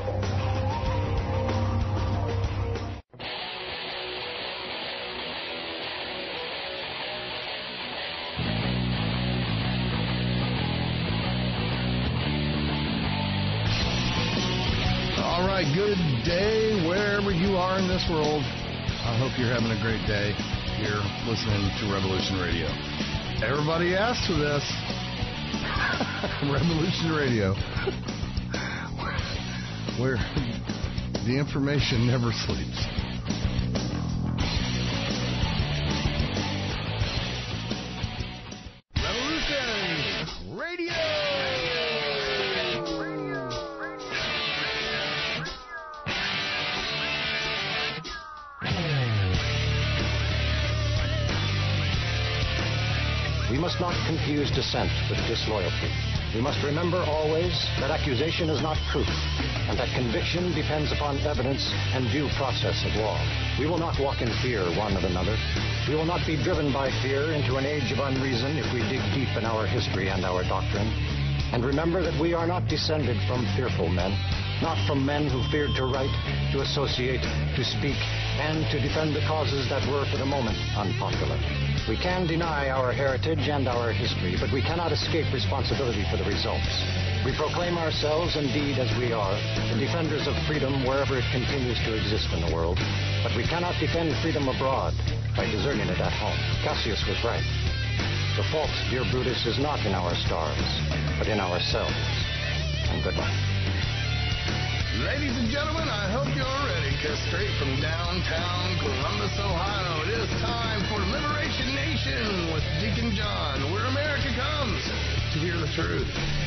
All right, good day wherever you are in this world. I hope you're having a great day here listening to Revolution Radio. Everybody asked for this. Revolution Radio. Where the information never sleeps. Revolution Radio. We must not confuse dissent with disloyalty. We must remember always that accusation is not proof, and that conviction depends upon evidence and due process of law. We will not walk in fear one of another. We will not be driven by fear into an age of unreason if we dig deep in our history and our doctrine. And remember that we are not descended from fearful men, not from men who feared to write, to associate, to speak, and to defend the causes that were for the moment unpopular. We can deny our heritage and our history, but we cannot escape responsibility for the results. We proclaim ourselves, indeed, as we are, the defenders of freedom wherever it continues to exist in the world, but we cannot defend freedom abroad by deserting it at home. Cassius was right. The fault, dear Brutus, is not in our stars, but in ourselves. And good night. Ladies and gentlemen, I hope you're ready, because straight from downtown Columbus, Ohio, it is time for Liberation Nation with Deacon John, where America comes to hear the truth.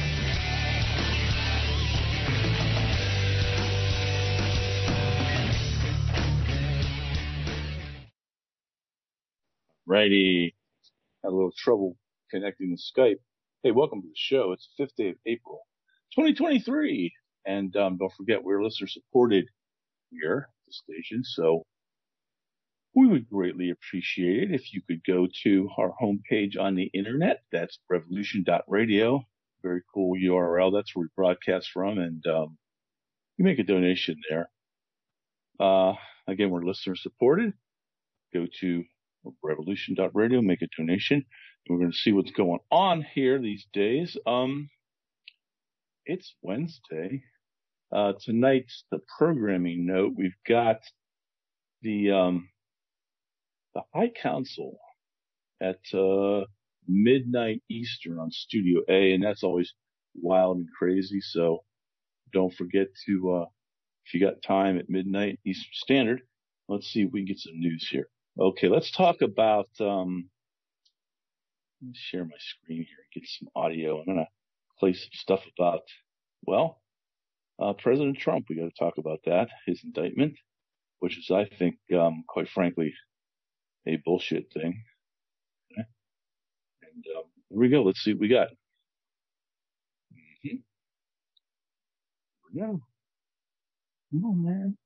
Righty. Had a little trouble connecting the Skype. Hey, welcome to the show. It's the fifth day of April, twenty twenty-three. And um, don't forget, we're listener supported here at the station. So we would greatly appreciate it if you could go to our homepage on the internet. That's revolution dot radio. Very cool U R L. That's where we broadcast from. And um, you make a donation there. Uh, again, we're listener supported. Go to revolution dot radio, make a donation. And we're going to see what's going on here these days. Um, it's Wednesday. Uh, tonight's the programming note. We've got the, um, the High Council at, uh, midnight Eastern on Studio A, and that's always wild and crazy. So don't forget to, uh, if you got time at midnight Eastern Standard, let's see if we can get some news here. Okay. Let's talk about, um, let me share my screen here and get some audio. I'm going to play some stuff about, well, Uh, President Trump. We got to talk about that, his indictment, which is, I think, um, quite frankly, a bullshit thing. Okay. And um, here we go. Let's see what we got. Mm-hmm. Here we go. Come on, man.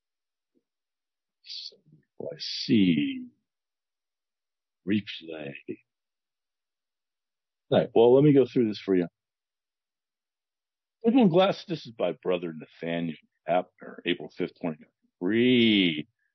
So, I see. Replay. All right. Well, let me go through this for you. Open Glass, this is by Brother Nathaniel Appner, April fifth, twenty twenty-three.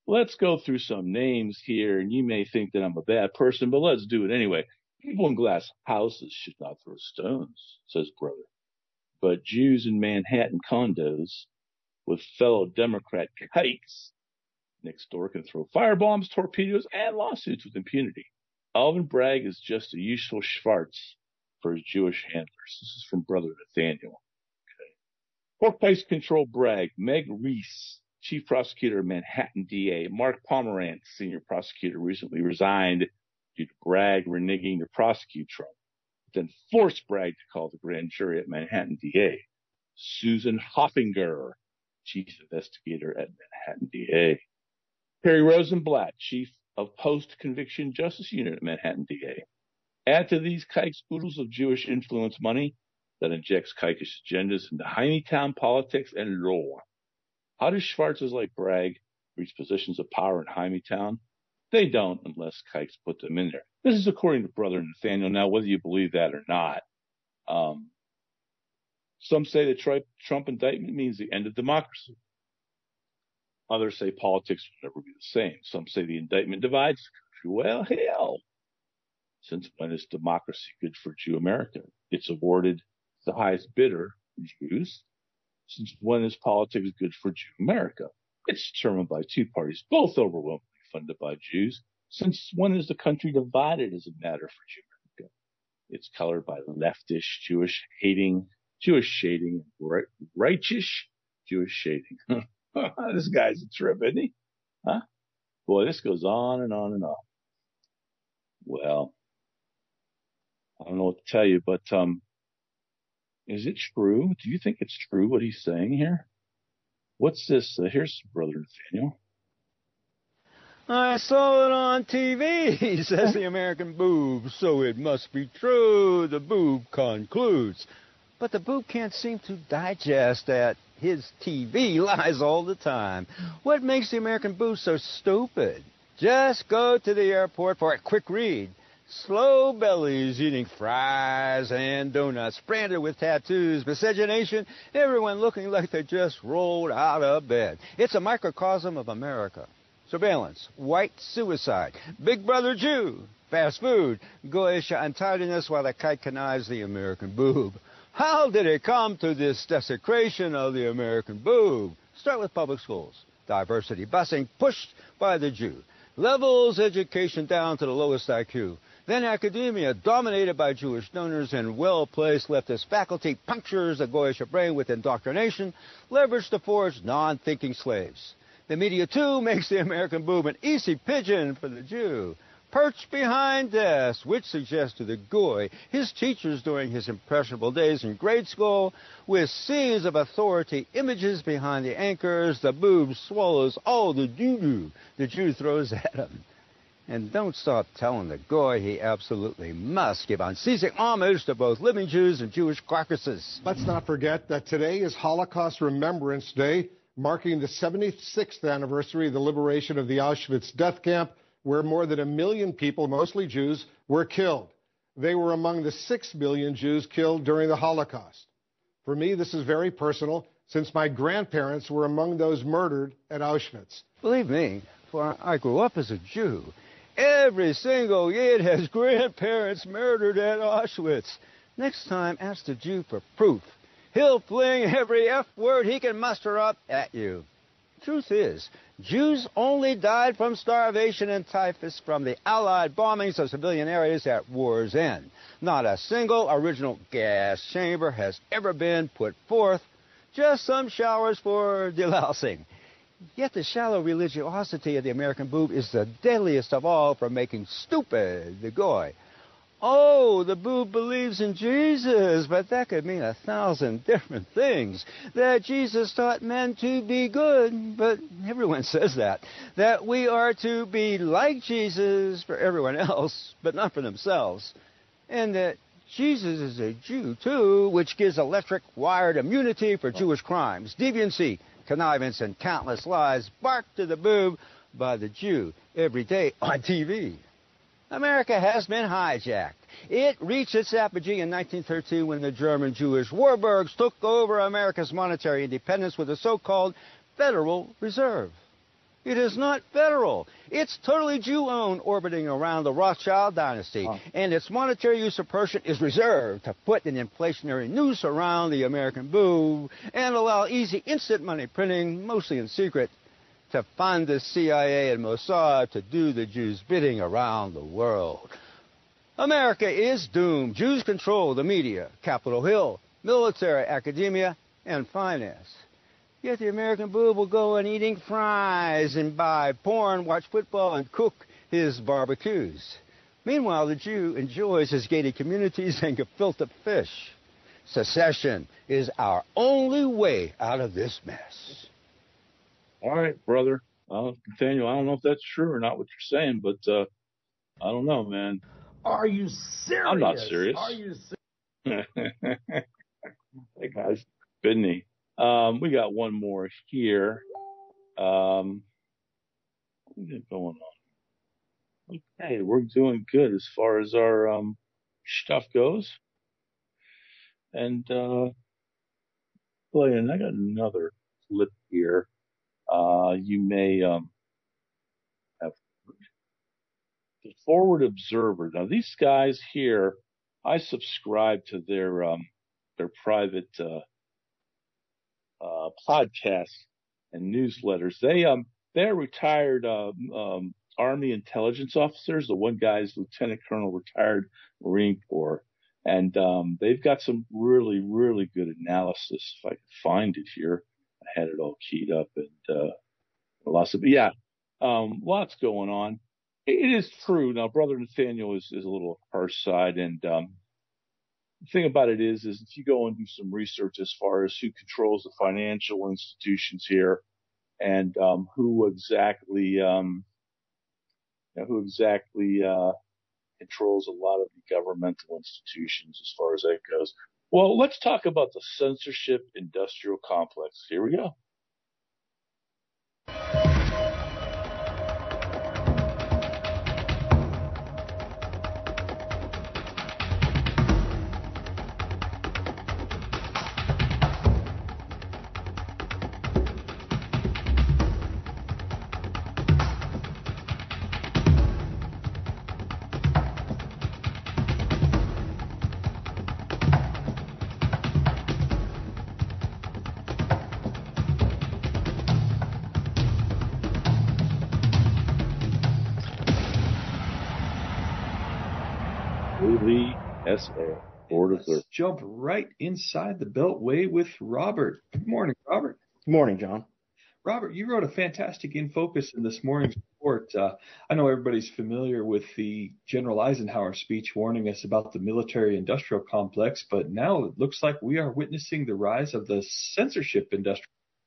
Let's go through some names here, and you may think that I'm a bad person, but let's do it anyway. People in glass houses should not throw stones, says brother. But Jews in Manhattan condos with fellow Democrat kikes next door can throw firebombs, torpedoes, and lawsuits with impunity. Alvin Bragg is just a useful Schwartz for his Jewish handlers. This is from brother Nathaniel. Okay. Pork Pies Control Bragg. Meg Reese, chief prosecutor of Manhattan D A. Mark Pomerantz, senior prosecutor, recently resigned due to Bragg reneging to prosecute Trump, then forced Bragg to call the grand jury at Manhattan D A. Susan Hoffinger, chief investigator at Manhattan D A. Perry Rosenblatt, chief of post-conviction justice unit at Manhattan D A. Add to these kikes oodles of Jewish influence money that injects kikish agendas into Hymietown politics and law. How do Schwarzes like Bragg reach positions of power in Hymietown? They don't unless kikes put them in there. This is according to brother Nathaniel. Now, whether you believe that or not, um, some say the Trump indictment means the end of democracy. Others say politics will never be the same. Some say the indictment divides the country. Well, hell. Since when is democracy good for Jew America? It's awarded the highest bidder, Jews. Since when is politics good for Jew America? It's determined by two parties, both overwhelmingly funded by Jews. Since when is the country divided as a matter for Jew America? It's colored by leftish, Jewish hating, Jewish shading, right, righteous Jewish shading. This guy's a trip, isn't he? Huh? Boy, this goes on and on and on. Well, I don't know what to tell you, but um, is it true? Do you think it's true what he's saying here? What's this? Uh, here's Brother Nathaniel. I saw it on T V, says the American boob, so it must be true, the boob concludes. But the boob can't seem to digest that his T V lies all the time. What makes the American boob so stupid? Just go to the airport for a quick read. Slow bellies eating fries and donuts, branded with tattoos, miscegenation, everyone looking like they just rolled out of bed. It's a microcosm of America. Surveillance, white suicide, Big Brother Jew, fast food, goyish untidiness while the kite connives the American boob. How did it come to this desecration of the American boob? Start with public schools. Diversity busing pushed by the Jew. Levels education down to the lowest I Q. Then academia dominated by Jewish donors and well-placed leftist faculty punctures the goyish brain with indoctrination, leveraged to forge non-thinking slaves. The media, too, makes the American boob an easy pigeon for the Jew. Perched behind desks, which suggests to the goy his teachers during his impressionable days in grade school, with scenes of authority, images behind the anchors, the boob swallows all the doo-doo the Jew throws at him. And don't stop telling the goy he absolutely must give unceasing homage to both living Jews and Jewish carcasses. Let's not forget that today is Holocaust Remembrance Day, marking the seventy-sixth anniversary of the liberation of the Auschwitz death camp, where more than a million people, mostly Jews, were killed. They were among the six million Jews killed during the Holocaust. For me, this is very personal, since my grandparents were among those murdered at Auschwitz. Believe me, for I grew up as a Jew. Every single Yid has grandparents murdered at Auschwitz. Next time, ask the Jew for proof. He'll fling every F word he can muster up at you. Truth is, Jews only died from starvation and typhus from the Allied bombings of civilian areas at war's end. Not a single original gas chamber has ever been put forth, just some showers for delousing. Yet the shallow religiosity of the American boob is the deadliest of all for making stupid the goy. Oh, the boob believes in Jesus, but that could mean a thousand different things. That Jesus taught men to be good, but everyone says that. That we are to be like Jesus for everyone else, but not for themselves. And that Jesus is a Jew, too, which gives electric wired immunity for Jewish crimes, deviancy, connivance, and countless lies barked to the boob by the Jew every day on T V. America has been hijacked. It reached its apogee in nineteen thirteen when the German Jewish Warburgs took over America's monetary independence with the so-called Federal Reserve. It is not federal. It's totally Jew-owned, orbiting around the Rothschild dynasty, oh. and its monetary usurpation is reserved to put an inflationary noose around the American boob and allow easy instant money printing, mostly in secret, to fund the C I A and Mossad to do the Jews' bidding around the world. America is doomed. Jews control the media, Capitol Hill, military, academia, and finance. Yet the American boob will go on eating fries and buy porn, watch football, and cook his barbecues. Meanwhile, the Jew enjoys his gated communities and gefilte fish. Secession is our only way out of this mess. All right, brother. Uh, Nathaniel, I don't know if that's true or not what you're saying, but uh, I don't know, man. Are you serious? I'm not serious. Are you serious? Hey, guys. Bidney. Um, we got one more here. Um, what is going on? Okay, we're doing good as far as our um, stuff goes. And, uh, boy, and I got another clip here. Uh, you may um, have the Forward Observer. Now, these guys here, I subscribe to their um, their private uh, uh, podcasts and newsletters. They um they're retired uh, um, Army intelligence officers. The one guy is Lieutenant Colonel, retired Marine Corps, and um, they've got some really really good analysis. If I could find it here, I had it all keyed up and uh, lots of yeah, um, lots going on. It is true. Now, Brother Nathaniel is, is a little harsh side, and um, the thing about it is, is if you go and do some research as far as who controls the financial institutions here, and um, who exactly, um, you know, who exactly uh, controls a lot of the governmental institutions as far as that goes. Well, let's talk about the censorship industrial complex. Here we go. S A, Board of Let's jump right inside the Beltway with Robert. Good morning, Robert. Good morning, John. Robert, you wrote a fantastic in focus in this morning's report. Uh, I know everybody's familiar with the General Eisenhower speech warning us about the military-industrial complex, but now it looks like we are witnessing the rise of the censorship industry.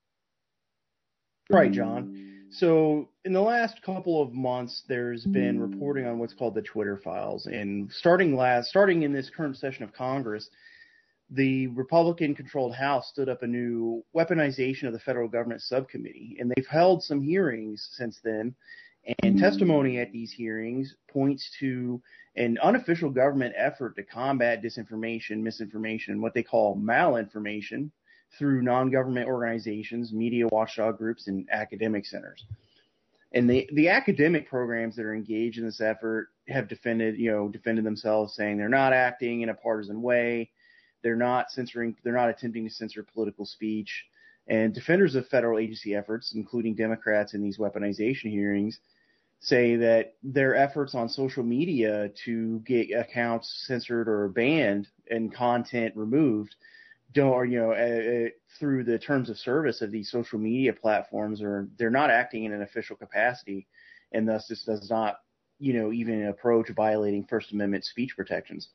Right, John. So in the last couple of months, there's been reporting on what's called the Twitter files. And starting last, starting in this current session of Congress, the Republican-controlled House stood up a new weaponization of the federal government subcommittee. And they've held some hearings since then. And testimony at these hearings points to an unofficial government effort to combat disinformation, misinformation, and what they call malinformation through non-government organizations, media watchdog groups, and academic centers. And the, the academic programs that are engaged in this effort have defended, you know, defended themselves, saying they're not acting in a partisan way, they're not censoring, they're not attempting to censor political speech. And defenders of federal agency efforts, including Democrats in these weaponization hearings, say that their efforts on social media to get accounts censored or banned and content removed don't, or, you know, uh, through the terms of service of these social media platforms, or they're not acting in an official capacity, and thus this does not, you know, even approach violating First Amendment speech protections.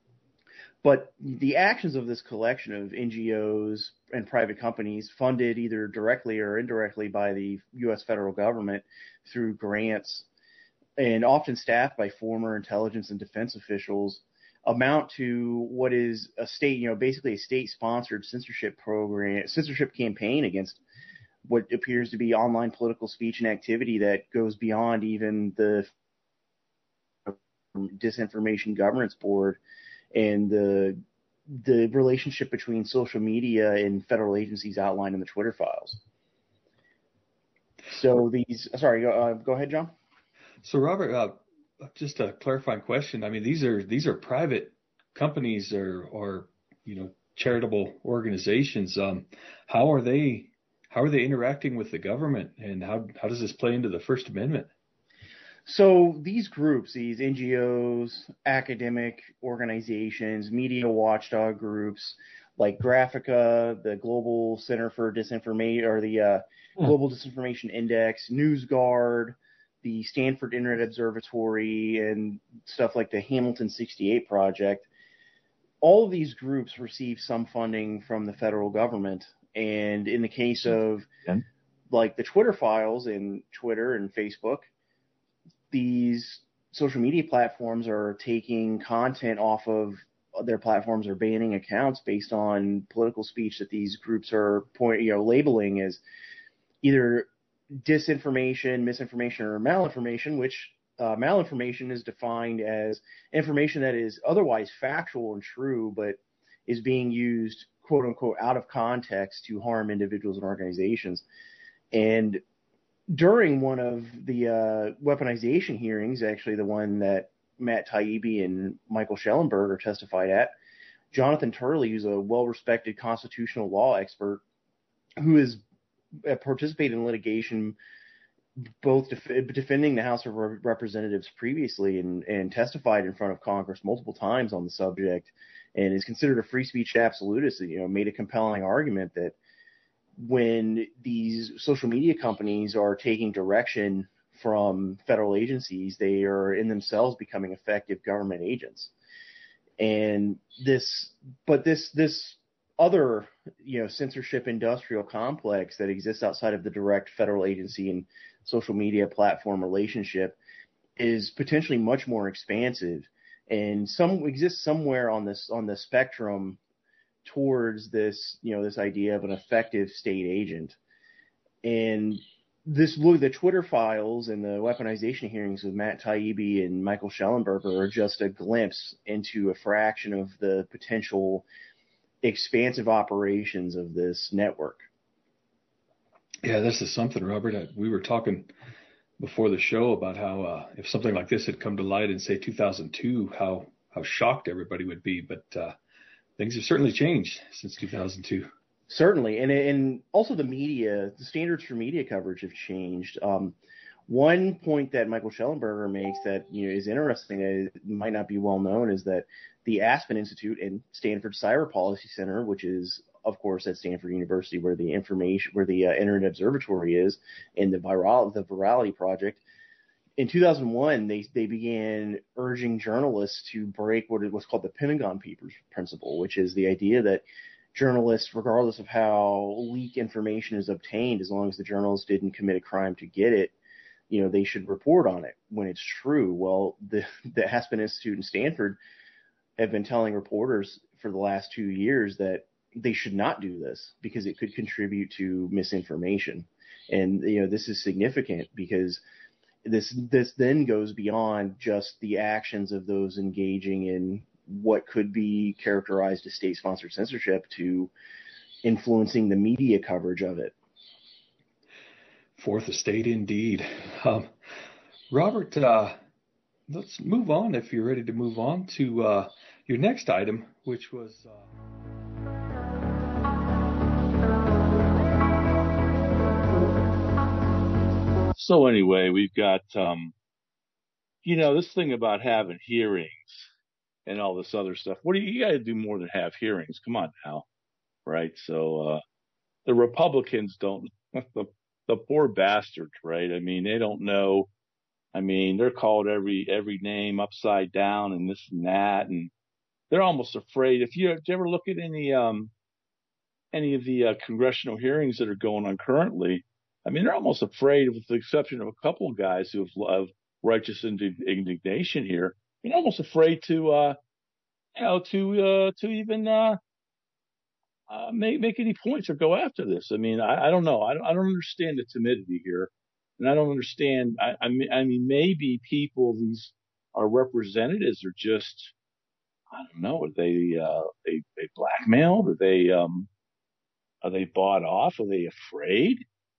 But the actions of this collection of N G Os and private companies funded either directly or indirectly by the U S federal government through grants, and often staffed by former intelligence and defense officials, amount to what is a state, you know, basically a state-sponsored censorship program, censorship campaign against what appears to be online political speech and activity that goes beyond even the Disinformation Governance Board and the the relationship between social media and federal agencies outlined in the Twitter files. So these, sorry, go, uh, go ahead, John. So Robert, uh, just a clarifying question. I mean, these are these are private companies or or you know charitable organizations. Um, how are they how are they interacting with the government, and how how does this play into the First Amendment? So these groups, these N G Os, academic organizations, media watchdog groups like Graphica, the Global Center for Disinformation, or the uh, Global Disinformation Index, NewsGuard, the Stanford Internet Observatory, and stuff like the Hamilton sixty-eight Project, all of these groups receive some funding from the federal government. And in the case of like the Twitter files in Twitter and Facebook, these social media platforms are taking content off of their platforms or banning accounts based on political speech that these groups are point, you know, labeling as either disinformation, misinformation, or malinformation, which uh, malinformation is defined as information that is otherwise factual and true, but is being used, quote unquote, out of context to harm individuals and organizations. And during one of the uh, weaponization hearings, actually the one that Matt Taibbi and Michael Schellenberger testified at, Jonathan Turley, who's a well-respected constitutional law expert who has participated in litigation, both def- defending the House of Representatives previously and, and testified in front of Congress multiple times on the subject, and is considered a free speech absolutist, you know, made a compelling argument that when these social media companies are taking direction from federal agencies, they are in themselves becoming effective government agents. And this, but this, this other, you know, censorship industrial complex that exists outside of the direct federal agency and social media platform relationship is potentially much more expansive, and some exists somewhere on this, on the spectrum towards this, you know, this idea of an effective state agent. And this look, the Twitter files and the weaponization hearings with Matt Taibbi and Michael Schellenberger are just a glimpse into a fraction of the potential expansive operations of this network. Yeah, this is something, Robert. We were talking before the show about how uh, if something like this had come to light in, say, two thousand two, how how shocked everybody would be. But uh, things have certainly changed since two thousand two. Certainly, and and also the media, the standards for media coverage have changed. Um, one point that Michael Schellenberger makes that, you know, is interesting, it might not be well known, is that the Aspen Institute and Stanford Cyber Policy Center, which is, of course, at Stanford University, where the information, where the uh, Internet Observatory is, and the viral, the Virality Project, in two thousand one, they they began urging journalists to break what was called the Pentagon Papers principle, which is the idea that journalists, regardless of how leak information is obtained, as long as the journalist didn't commit a crime to get it, you know, they should report on it when it's true. Well, the, the Aspen Institute and Stanford have been telling reporters for the last two years that they should not do this because it could contribute to misinformation. And, you know, this is significant because this, this then goes beyond just the actions of those engaging in what could be characterized as state-sponsored censorship to influencing the media coverage of it. Fourth estate, indeed. Um, Robert, uh, let's move on, if you're ready to move on, to uh, your next item, which was... Uh... So anyway, we've got, um, you know, this thing about having hearings and all this other stuff. What do you, you got to do more than have hearings? Come on now, right? So uh, the Republicans don't, the, the poor bastards, right? I mean, they don't know. I mean, they're called every every name upside down and this and that, and they're almost afraid. If you, if you ever look at any um any of the uh, congressional hearings that are going on currently, I mean, they're almost afraid, with the exception of a couple of guys who have, have righteous indignation here. You're almost afraid to, uh, you know, to uh, to even uh, uh, make make any points or go after this. I mean, I, I don't know. I don't, I don't understand the timidity here, and I don't understand. I, I mean, I mean, maybe people, these our representatives, are just, I don't know. Are they uh, they they blackmailed? Are they um, are they bought off? Are they afraid?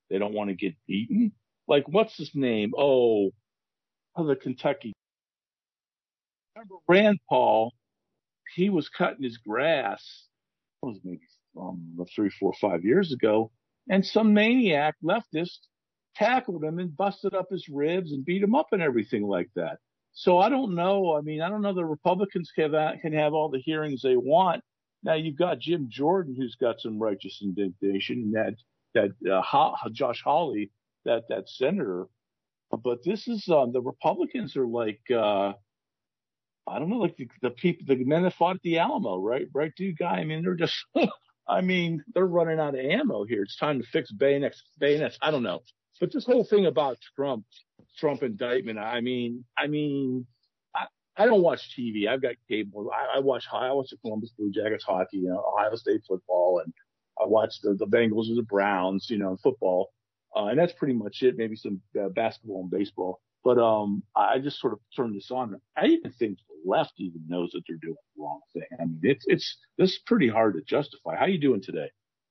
They don't want to get beaten. Like, what's his name? Oh, oh the Kentucky. Remember Rand Paul? He was cutting his grass. It was maybe um, three, four, five years ago, and some maniac leftist tackled him and busted up his ribs and beat him up and everything like that. So I don't know. I mean, I don't know. The Republicans can have, can have all the hearings they want. Now you've got Jim Jordan, who's got some righteous indignation, and that that uh, Ho- Josh Hawley, that that senator. But this is um, the Republicans are like uh, I don't know, like the, the people, the men that fought at the Alamo, right? Right, dude, guy. I mean, they're just. I mean, they're running out of ammo here. It's time to fix bayonets. Bayonets. I don't know. But this whole thing about Trump, Trump indictment. I mean, I mean, I, I don't watch T V. I've got cable. I, I watch. I watch the Columbus Blue Jackets hockey, you know, Ohio State football, and I watch the, the Bengals or the Browns, you know, football, uh, and that's pretty much it. Maybe some uh, basketball and baseball. But um, I just sort of turned this on. I even think the left even knows that they're doing the wrong thing. I mean, it's it's this is pretty hard to justify. How you doing today?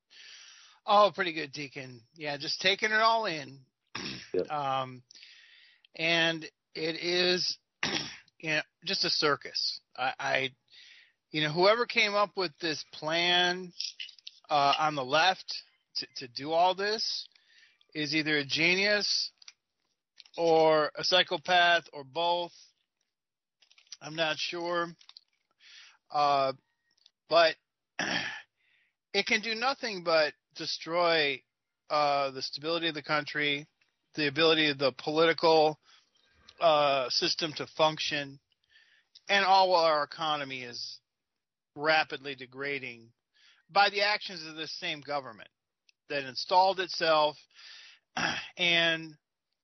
Oh, pretty good, Deacon. Yeah, just taking it all in. Yep. Um, and it is, you know, just a circus. I, I, you know, whoever came up with this plan uh, on the left to, to do all this is either a genius or a psychopath or both. I'm not sure. Uh, but it can do nothing but destroy uh, the stability of the country, the ability of the political uh, system to function, and all while our economy is rapidly degrading by the actions of this same government that installed itself and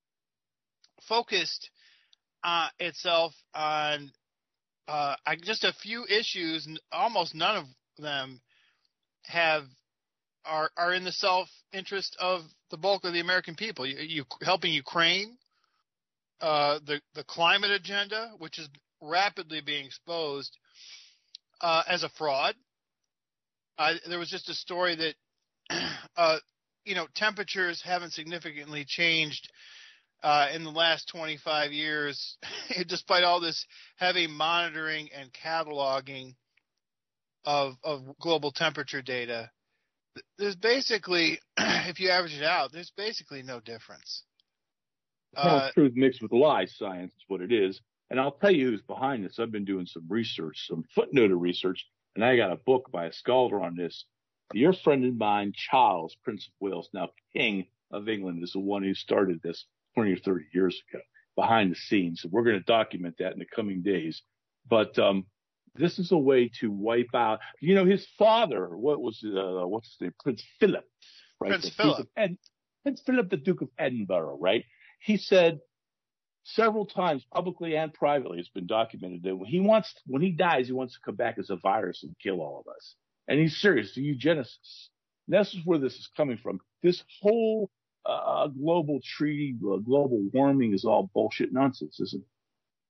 focused uh, itself on uh, just a few issues. Almost none of them have are are in the self-interest of the bulk of the American people. You, you helping Ukraine, uh, the the climate agenda, which is rapidly being exposed uh, as a fraud. Uh, there was just a story that uh, you know temperatures haven't significantly changed uh, in the last twenty-five years, despite all this heavy monitoring and cataloging of of global temperature data. There's basically, if you average it out, there's basically no difference. Uh, truth mixed with lies, science is what it is. And I'll tell you who's behind this. I've been doing some research, some footnote of research, and I got a book by a scholar on this. Your friend of mine, Charles, Prince of Wales, now King of England, is the one who started this twenty or thirty years ago, behind the scenes. So we're going to document that in the coming days. But um, this is a way to wipe out, you know, his father, what was, uh, what's his name? Prince Philip, right? Prince the Philip. Duke of Ed- Prince Philip, the Duke of Edinburgh, right? He said several times, publicly and privately, it's been documented that when he wants, when he dies, he wants to come back as a virus and kill all of us. And he's serious, the eugenicist. And this is where this is coming from. This whole uh, global treaty, uh, global warming is all bullshit nonsense, isn't it?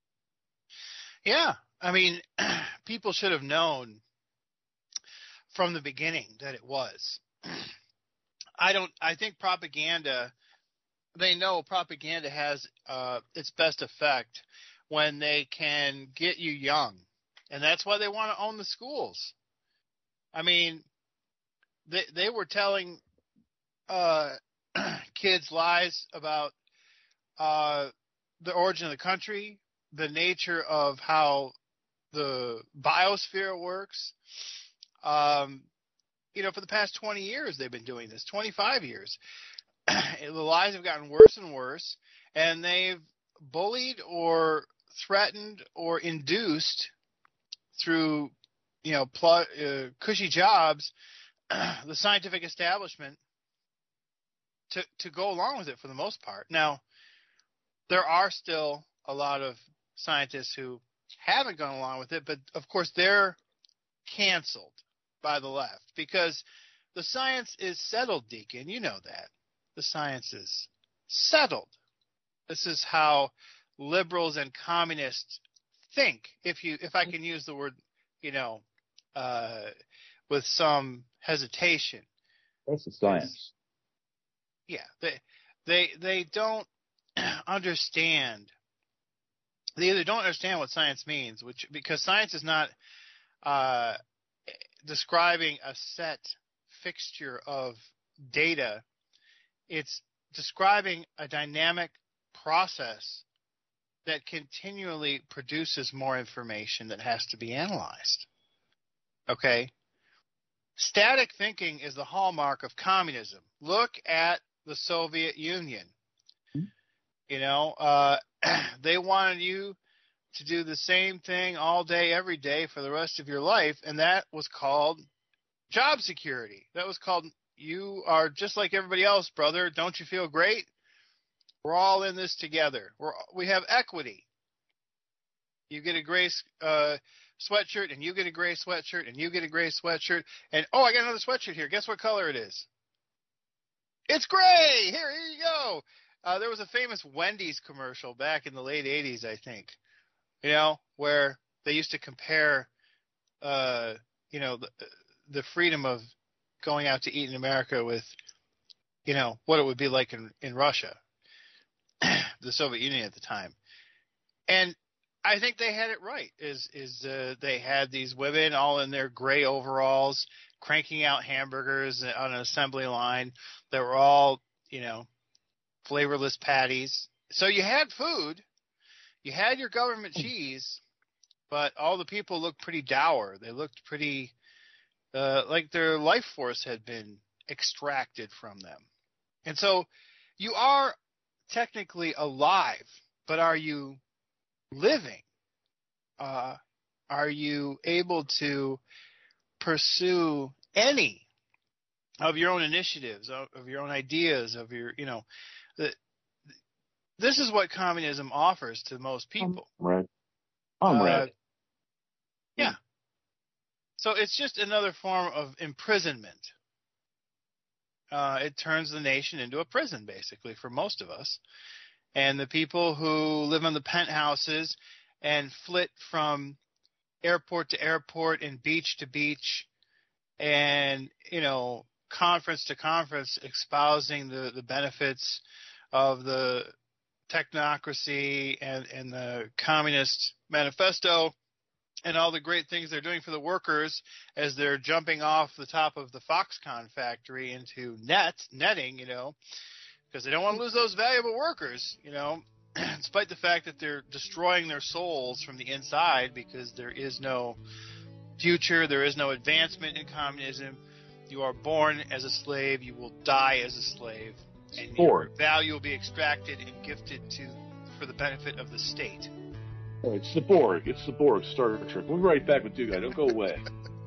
Yeah. I mean, people should have known from the beginning that it was. I don't, I think propaganda, they know propaganda has uh, its best effect when they can get you young. And that's why they want to own the schools. I mean, they, they were telling uh, kids lies about uh, the origin of the country, the nature of how the biosphere works. Um, you know, for the past twenty years, they've been doing this, twenty-five years. The lies have gotten worse and worse, and they've bullied or threatened or induced through, you know, pl- uh, cushy jobs, the scientific establishment to, to go along with it for the most part. Now, there are still a lot of scientists who haven't gone along with it, but of course they're canceled by the left because the science is settled, Deacon. You know that. The science is settled. This is how liberals and communists think, if you if I can use the word, you know, uh, with some hesitation. That's the science. yeah, they they they don't understand. They either don't understand what science means, which because science is not uh, describing a set fixture of data. It's describing a dynamic process that continually produces more information that has to be analyzed. Okay? Static thinking is the hallmark of communism. Look at the Soviet Union. You know, uh, they wanted you to do the same thing all day, every day for the rest of your life, and that was called job security. That was called, you are just like everybody else, brother. Don't you feel great? We're all in this together. We're, we have equity. You get a gray uh, sweatshirt, and you get a gray sweatshirt, and you get a gray sweatshirt, and, oh, I got another sweatshirt here. Guess what color it is? It's gray! Here, here you go. Uh, there was a famous Wendy's commercial back in the late eighties, I think, you know, where they used to compare, uh, you know, the, the freedom of going out to eat in America with, you know, what it would be like in, in Russia, the Soviet Union at the time. And I think they had it right, is is uh, they had these women all in their gray overalls cranking out hamburgers on an assembly line that were all, you know, flavorless patties. So you had food, you had your government cheese, but all the people looked pretty dour. They looked pretty uh, like their life force had been extracted from them. And so you are technically alive, but are you living? Uh, are you able to pursue any of your own initiatives, of, of your own ideas, of your, you know, the, this is what communism offers to most people. Right. I'm uh, right. Yeah. So it's just another form of imprisonment. Uh, it turns the nation into a prison, basically, for most of us. And the people who live in the penthouses and flit from airport to airport and beach to beach and, you know, conference to conference espousing the, the benefits of the technocracy and, and the Communist Manifesto and all the great things they're doing for the workers as they're jumping off the top of the Foxconn factory into net, netting, you know, because they don't want to lose those valuable workers, you know, despite the fact that they're destroying their souls from the inside because there is no future, there is no advancement in communism. You are born as a slave, you will die as a slave, and your value will be extracted and gifted to for the benefit of the state. Oh, it's the Borg. It's the Borg, Star Trek. We'll be right back with you guys. Don't go away.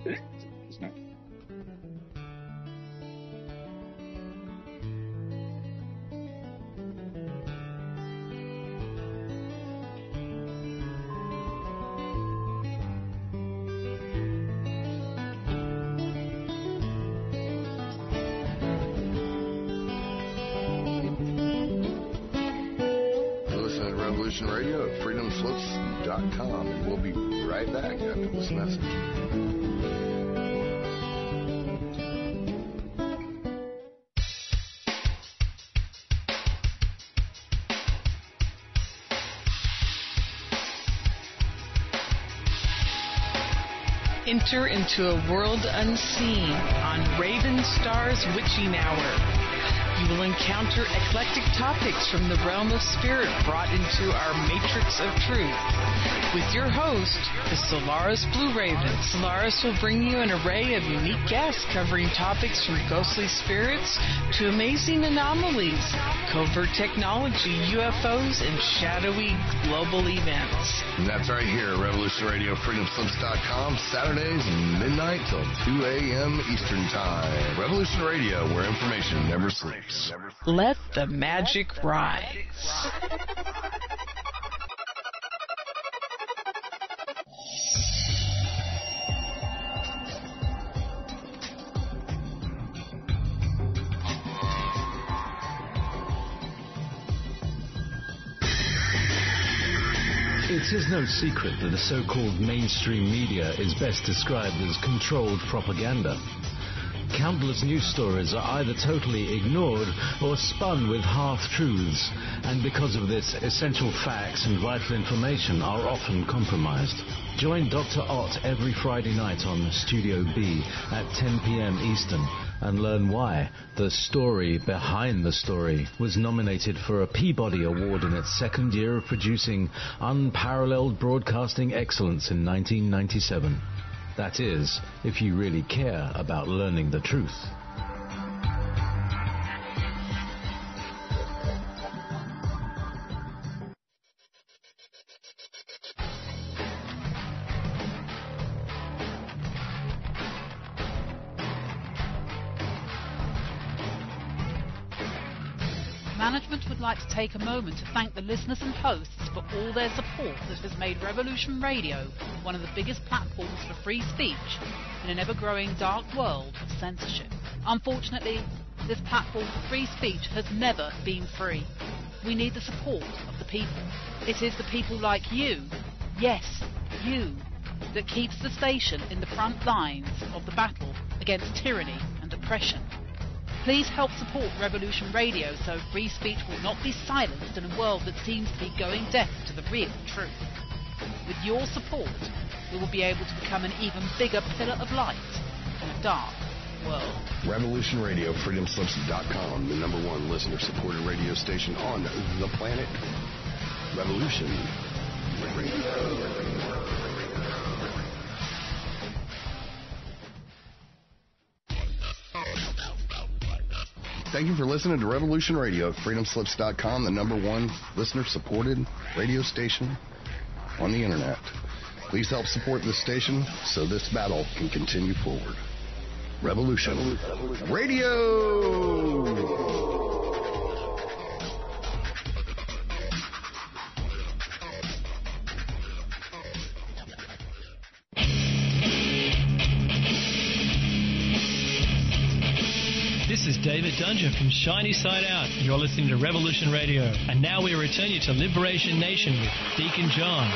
Radio at freedom slips dot com, and we'll be right back after this message. Enter into a world unseen on Raven Star's Witching Hour. You will encounter eclectic topics from the realm of spirit brought into our matrix of truth. With your host, the Solaris Blue Raven. Solaris will bring you an array of unique guests covering topics from ghostly spirits to amazing anomalies, covert technology, U F Os, and shadowy global events. And that's right here at Revolution Radio, freedom slips dot com, Saturdays midnight till two a.m. Eastern Time. Revolution Radio, where information never sleeps. Let the magic rise. It is no secret that the so-called mainstream media is best described as controlled propaganda. Countless news stories are either totally ignored or spun with half-truths, and because of this, essential facts and vital information are often compromised. Join Doctor Ott every Friday night on Studio B at ten p.m. Eastern and learn why The Story Behind the Story was nominated for a Peabody Award in its second year of producing unparalleled broadcasting excellence in nineteen ninety-seven. That is, if you really care about learning the truth. Management would like to take a moment to thank the listeners and hosts for all their support that has made Revolution Radio one of the biggest platforms for free speech in an ever-growing dark world of censorship. Unfortunately, this platform for free speech has never been free. We need the support of the people. It is the people like you, yes, you, that keeps the station in the front lines of the battle against tyranny and oppression. Please help support Revolution Radio so free speech will not be silenced in a world that seems to be going deaf to the real truth. With your support, we will be able to become an even bigger pillar of light in a dark world. Revolution Radio, freedom slips dot com, the number one listener-supported radio station on the planet. Revolution Radio. Thank you for listening to Revolution Radio, freedom slips dot com, the number one listener-supported radio station on the internet. Please help support this station so this battle can continue forward. Revolution Radio! This is David Dungeon from Shiny Side Out. You're listening to Revolution Radio. And now we return you to Liberation Nation with Deacon John.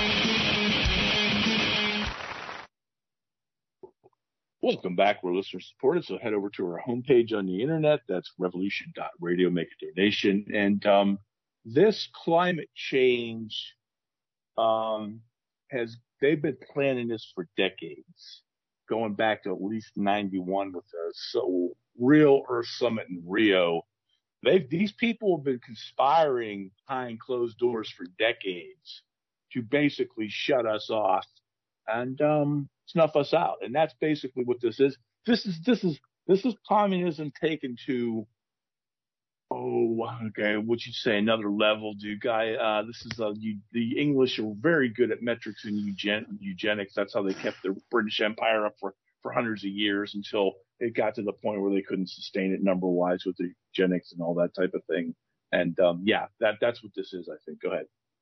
Welcome back. We're listener supported, so head over to our homepage on the internet. That's revolution dot radio. Make a donation. And um, this climate change um, has, they've been planning this for decades, going back to at least ninety-one with the so real Earth Summit in Rio. They've, these people have been conspiring behind closed doors for decades to basically shut us off and um, snuff us out. And that's basically what this is. This is this is this is communism taken to oh okay, what you say another level, dude, guy. Uh, this is uh, you, the English are very good at metrics and eugen- eugenics. That's how they kept the British Empire up for, for hundreds of years until it got to the point where they couldn't sustain it number wise with the eugenics and all that type of thing. And um, yeah, that that's what this is. I think. Go ahead.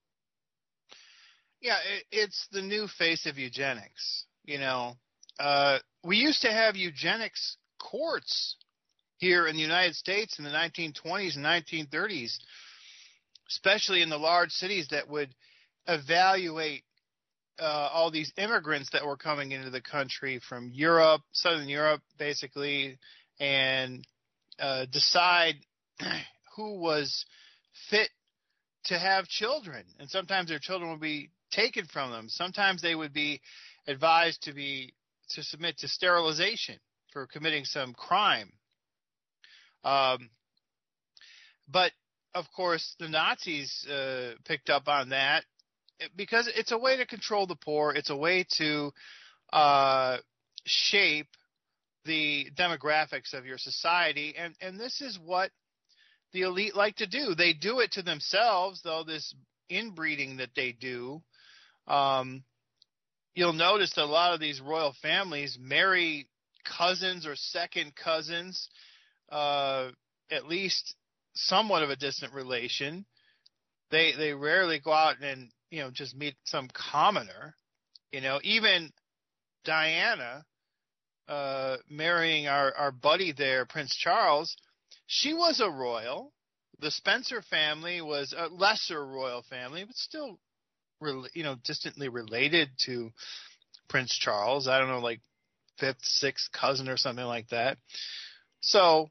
Yeah, it, it's the new face of eugenics. You know, uh, we used to have eugenics courts here in the United States in the nineteen twenties and nineteen thirties, especially in the large cities that would evaluate uh, all these immigrants that were coming into the country from Europe, Southern Europe, basically, and uh, decide who was fit to have children. And sometimes their children would be taken from them. Sometimes they would be advised to be to submit to sterilization for committing some crime. Um, but of course, the Nazis uh, picked up on that because it's a way to control the poor. It's a way to uh, shape the demographics of your society, and and this is what the elite like to do. They do it to themselves, though. This inbreeding that they do. Um, you'll notice that a lot of these royal families marry cousins or second cousins. Uh, at least somewhat of a distant relation. They they rarely go out and, you know, just meet some commoner. You know, even Diana uh, marrying our, our buddy there, Prince Charles, she was a royal. The Spencer family was a lesser royal family, but still, you know, distantly related to Prince Charles. I don't know, like fifth, sixth cousin or something like that. So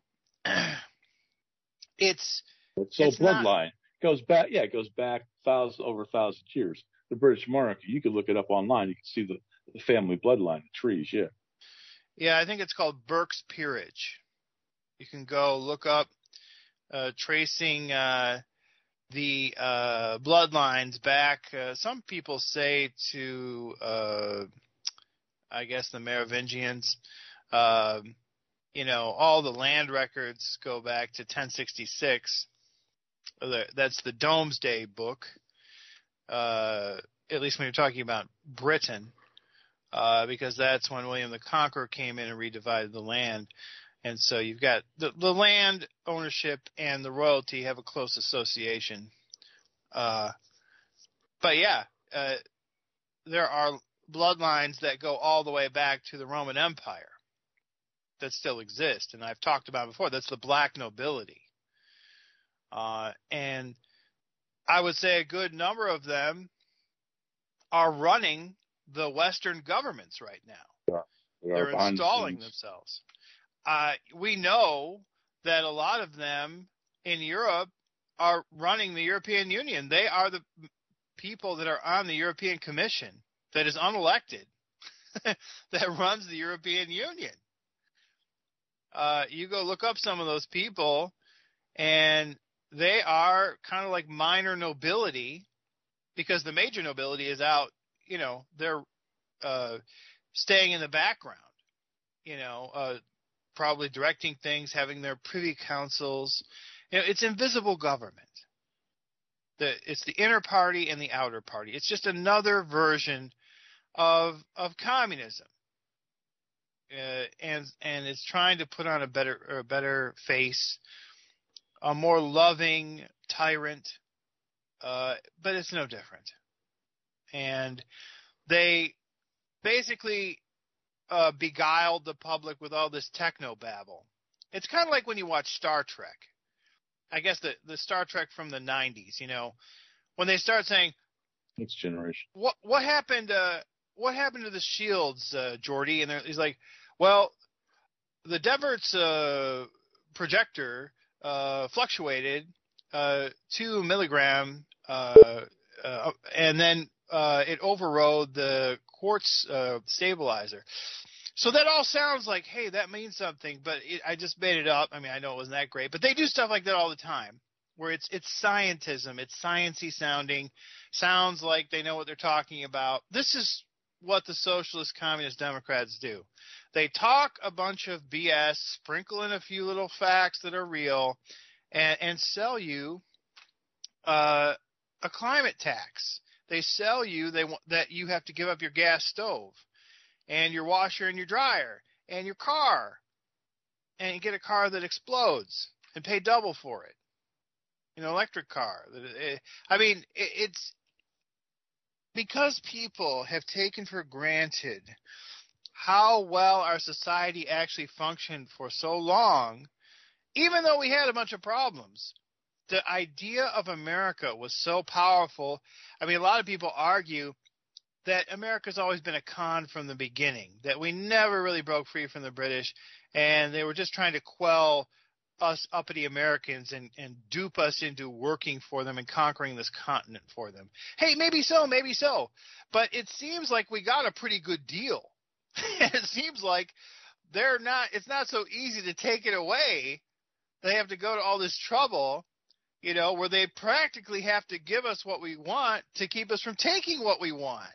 it's it's so it's bloodline not, goes back. Yeah, it goes back thousand over a thousand years. The British monarchy. You can look it up online. You can see the, the family bloodline, the trees. Yeah. Yeah, I think it's called Burke's Peerage. You can go look up uh, tracing uh, the uh, bloodlines back. Uh, some people say to, uh, I guess, the Merovingians. Uh, you know, all the land records go back to ten sixty-six. That's the Domesday Book, uh, at least when you're talking about Britain. Uh, because that's when William the Conqueror came in and redivided the land. And so you've got the, the land ownership and the royalty have a close association. Uh, but yeah, uh, there are bloodlines that go all the way back to the Roman Empire that still exist. And I've talked about before, that's the black nobility. Uh, and I would say a good number of them are running the Western governments right now. Yeah, they're installing themselves. Uh, we know that a lot of them in Europe are running the European Union. They are the people that are on the European Commission that is unelected that runs the European Union. Uh, you go look up some of those people, and they are kind of like minor nobility because the major nobility is out. You know, they're uh, staying in the background, you know, uh, probably directing things, having their privy councils. You know, it's invisible government. The, it's the inner party and the outer party. It's just another version of of communism, uh, and and it's trying to put on a better a better face, a more loving tyrant, uh, but it's no different. And they basically uh, beguiled the public with all this techno babble. It's kind of like when you watch Star Trek. I guess the, the Star Trek from the nineties, you know, when they start saying, "Next generation." What what happened? Uh, what happened to the shields, uh, Geordi? And he's like, "Well, the Deverts uh, projector uh, fluctuated uh, two milligram, uh, uh, and then." Uh, it overrode the quartz uh, stabilizer. So that all sounds like, hey, that means something, but it, I just made it up. I mean, I know it wasn't that great, but they do stuff like that all the time, where it's it's scientism, it's sciencey sounding, sounds like they know what they're talking about. This is what the socialist communist Democrats do. They talk a bunch of B S, sprinkle in a few little facts that are real, and, and sell you uh, a climate tax. They sell you they want, that you have to give up your gas stove and your washer and your dryer and your car and you get a car that explodes and pay double for it. You know, electric car. I mean, it's because people have taken for granted how well our society actually functioned for so long, even though we had a bunch of problems. The idea of America was so powerful. I mean, a lot of people argue that America's always been a con from the beginning, that we never really broke free from the British, and they were just trying to quell us uppity Americans and, and dupe us into working for them and conquering this continent for them. Hey, maybe so, maybe so. But it seems like we got a pretty good deal. It seems like they're not. It's not so easy to take it away. They have to go to all this trouble. You know, where they practically have to give us what we want to keep us from taking what we want.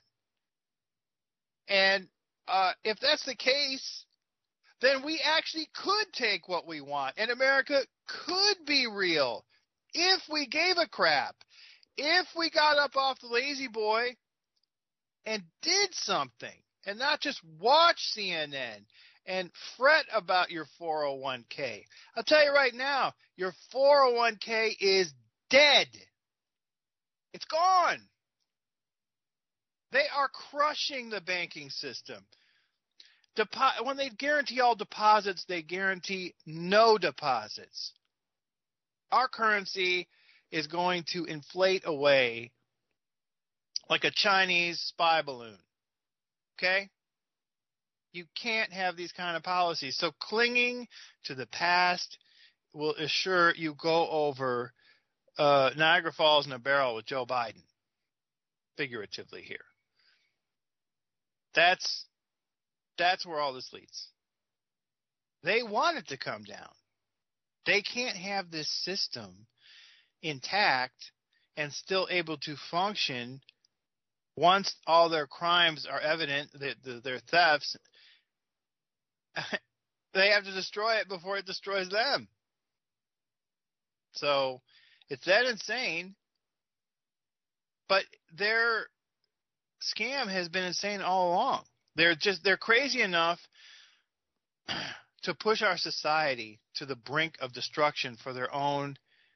And uh, if that's the case, then we actually could take what we want. And America could be real if we gave a crap. If we got up off the lazy boy and did something and not just watch C N N and fret about your four oh one k. I'll tell you right now, your four oh one k is dead. It's gone. They are crushing the banking system. Depo- when they guarantee all deposits, they guarantee no deposits. Our currency is going to inflate away like a Chinese spy balloon. Okay? You can't have these kind of policies. So clinging to the past will assure you go over uh, Niagara Falls in a barrel with Joe Biden, figuratively here. That's that's where all this leads. They want it to come down. They can't have this system intact and still able to function once all their crimes are evident, that the, their thefts. They have to destroy it before it destroys them. So it's that insane. But their scam has been insane all along. They're just they're crazy enough to push our society to the brink of destruction for their own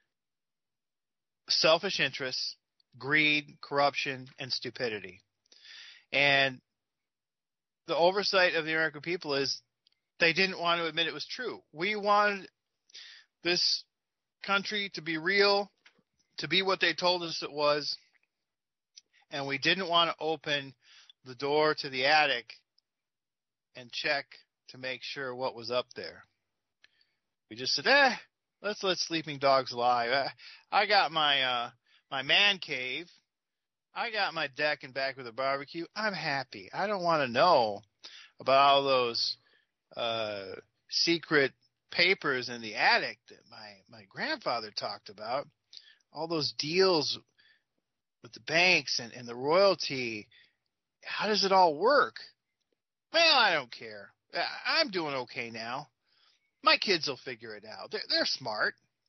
selfish interests, greed, corruption, and stupidity. And the oversight of the American people is they didn't want to admit it was true. We wanted this country to be real, to be what they told us it was, and we didn't want to open the door to the attic and check to make sure what was up there. We just said, eh, let's let sleeping dogs lie. I got my uh, my man cave. I got my deck and back with a barbecue. I'm happy. I don't want to know about all those uh, secret papers in the attic that my, my grandfather talked about. All those deals with the banks and, and the royalty. How does it all work? Well, I don't care. I'm doing okay now. My kids will figure it out. They're, they're smart.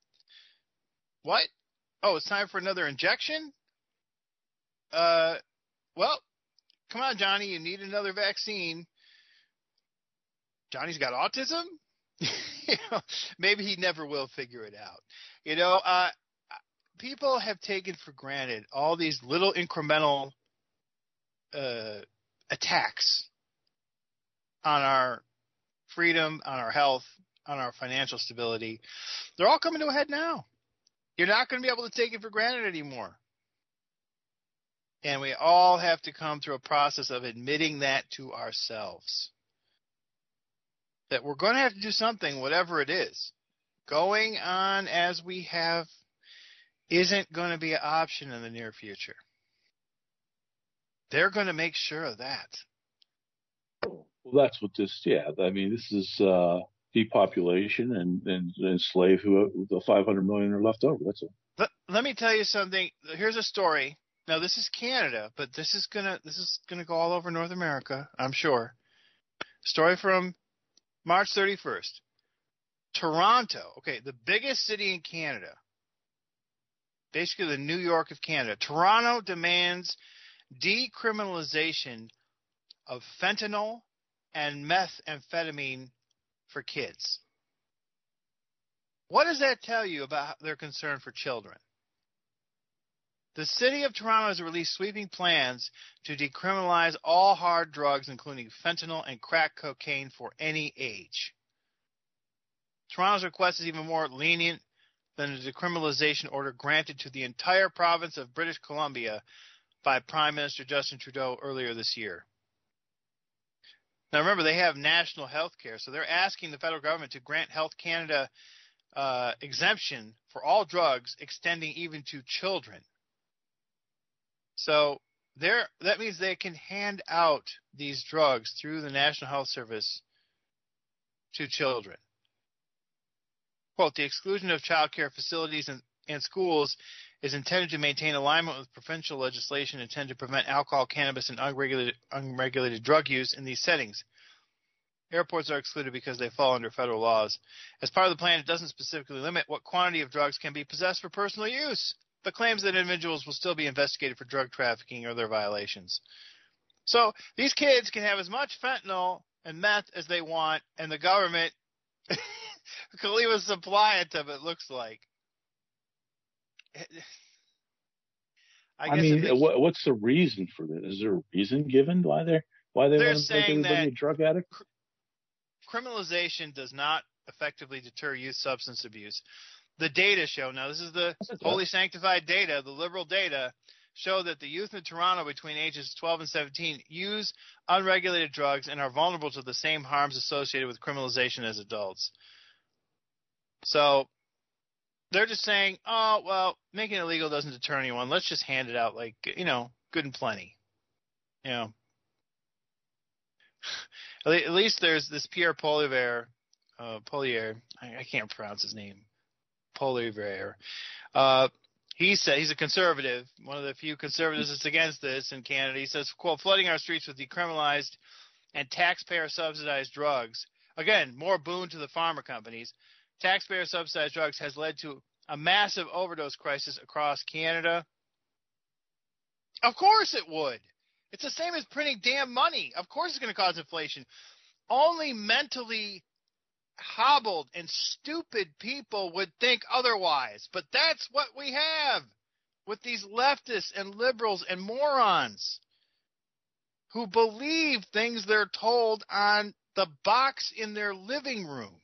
What? Oh, it's time for another injection? Uh, well, come on, Johnny. You need another vaccine. Johnny's got autism? You know, maybe he never will figure it out. You know, uh, people have taken for granted all these little incremental uh, attacks on our freedom, on our health, on our financial stability. They're all coming to a head now. You're not going to be able to take it for granted anymore. And we all have to come through a process of admitting that to ourselves. That we're going to have to do something, whatever it is. Going on as we have isn't going to be an option in the near future. They're going to make sure of that. Well, that's what this, yeah, I mean, this is uh, depopulation and, and, and slave who the five hundred million are left over. That's it. Let, let me tell you something. Here's a story. Now, this is Canada, but this is gonna this is gonna go all over North America, I'm sure. Story from March thirty-first. Toronto, okay, the biggest city in Canada, basically the New York of Canada. Toronto demands decriminalization of fentanyl and methamphetamine for kids. What does that tell you about their concern for children? The city of Toronto has released sweeping plans to decriminalize all hard drugs, including fentanyl and crack cocaine, for any age. Toronto's request is even more lenient than the decriminalization order granted to the entire province of British Columbia by Prime Minister Justin Trudeau earlier this year. Now, remember, they have national health care, so they're asking the federal government to grant Health Canada uh, exemption for all drugs, extending even to children. So there, that means they can hand out these drugs through the National Health Service to children. Quote, the exclusion of child care facilities and, and schools is intended to maintain alignment with provincial legislation intended to prevent alcohol, cannabis, and unregulated, unregulated drug use in these settings. Airports are excluded because they fall under federal laws. As part of the plan, it doesn't specifically limit what quantity of drugs can be possessed for personal use, but claims that individuals will still be investigated for drug trafficking or other violations. So these kids can have as much fentanyl and meth as they want, and the government can leave a supply of them, it looks like. I, I mean, what, what's the reason for this? Is there a reason given why they're why they they're want to make saying everybody that a drug addict? Cr- criminalization does not effectively deter youth substance abuse. The data show, now this is the holy sanctified data, the liberal data, show that the youth in Toronto between ages twelve and seventeen use unregulated drugs and are vulnerable to the same harms associated with criminalization as adults. So they're just saying, oh, well, making it illegal doesn't deter anyone. Let's just hand it out like, you know, good and plenty. You know, at least there's this Pierre Poilievre, uh, Poilievre, I, I can't pronounce his name, Poilievre. Uh, he said he's a conservative, one of the few conservatives that's against this in Canada. He says, quote, flooding our streets with decriminalized and taxpayer-subsidized drugs, again, more boon to the pharma companies, taxpayer-subsidized drugs has led to a massive overdose crisis across Canada. Of course it would. It's the same as printing damn money. Of course it's going to cause inflation. Only mentally hobbled and stupid people would think otherwise. But that's what we have with these leftists and liberals and morons who believe things they're told on the box in their living room.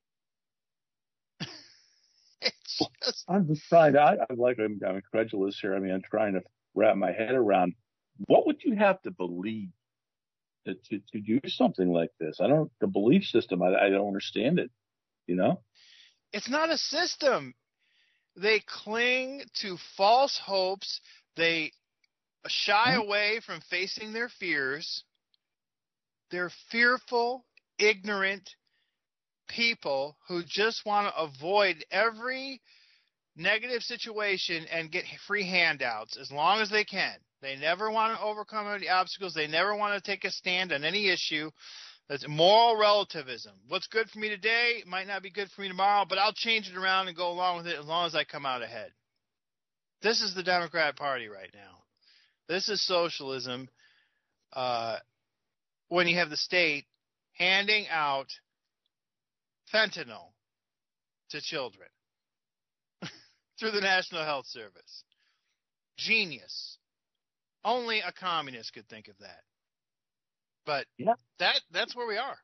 It's just... I'm just trying to, I, I'm like, I'm, I'm incredulous here. I mean, I'm trying to wrap my head around what would you have to believe to, to, to do something like this? I don't, the belief system, I, I don't understand it, you know? It's not a system. They cling to false hopes. They shy huh? away from facing their fears. They're fearful, ignorant people who just want to avoid every negative situation and get free handouts as long as they can. They never want to overcome any obstacles. They never want to take a stand on any issue. That's moral relativism. What's good for me today might not be good for me tomorrow, but I'll change it around and go along with it as long as I come out ahead. This is the Democrat Party right now. This is socialism uh, when you have the state handing out fentanyl to children through the National Health Service. Genius. Only a communist could think of that. But yeah. that that's where we are.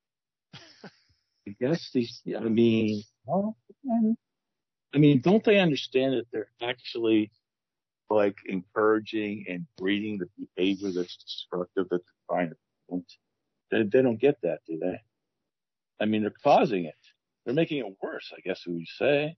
I guess these, I mean, well, I mean, don't they understand that they're actually like encouraging and breeding the behavior that's destructive that they're trying to prevent? They, they don't get that, do they? I mean, they're causing it. They're making it worse, I guess we would say.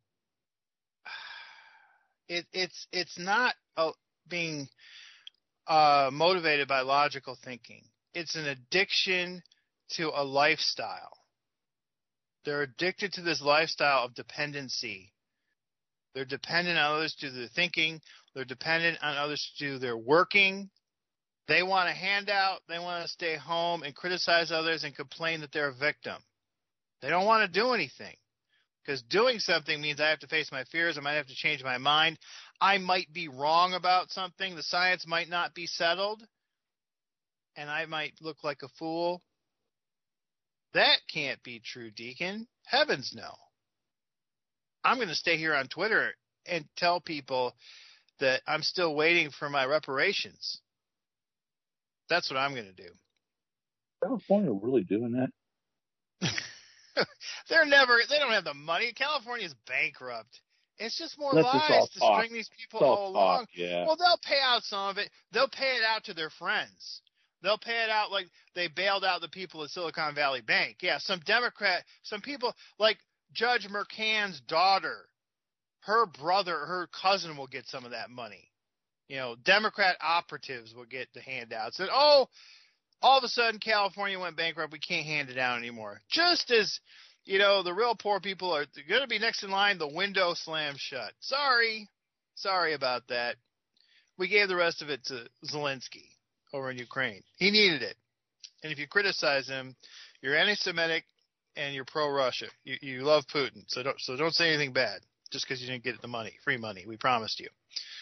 It, it's it's not uh, being uh, motivated by logical thinking. It's an addiction to a lifestyle. They're addicted to this lifestyle of dependency. They're dependent on others to do their thinking. They're dependent on others to do their working. They want a handout. They want to stay home and criticize others and complain that they're a victim. They don't want to do anything. Because doing something means I have to face my fears. I might have to change my mind. I might be wrong about something. The science might not be settled. And I might look like a fool. That can't be true, Deacon. Heavens no. I'm going to stay here on Twitter and tell people that I'm still waiting for my reparations. That's what I'm going to do. California really doing that? They're never, they don't have the money. California's bankrupt. It's just more That's lies just to talk. string these people It's all all talk, along. yeah. Well, they'll pay out some of it. They'll pay it out to their friends. They'll pay it out like they bailed out the people at Silicon Valley Bank. Yeah, some Democrat, some people like Judge McCann's daughter, her brother, her cousin will get some of that money. You know, Democrat operatives will get the handouts. And, oh, all of a sudden California went bankrupt. We can't hand it out anymore. Just as, you know, the real poor people are going to be next in line, the window slams shut. Sorry. Sorry about that. We gave the rest of it to Zelensky over in Ukraine. He needed it. And if you criticize him, you're anti-Semitic and you're pro-Russia. You, you love Putin. So don't, so don't say anything bad just because you didn't get the money, free money. We promised you.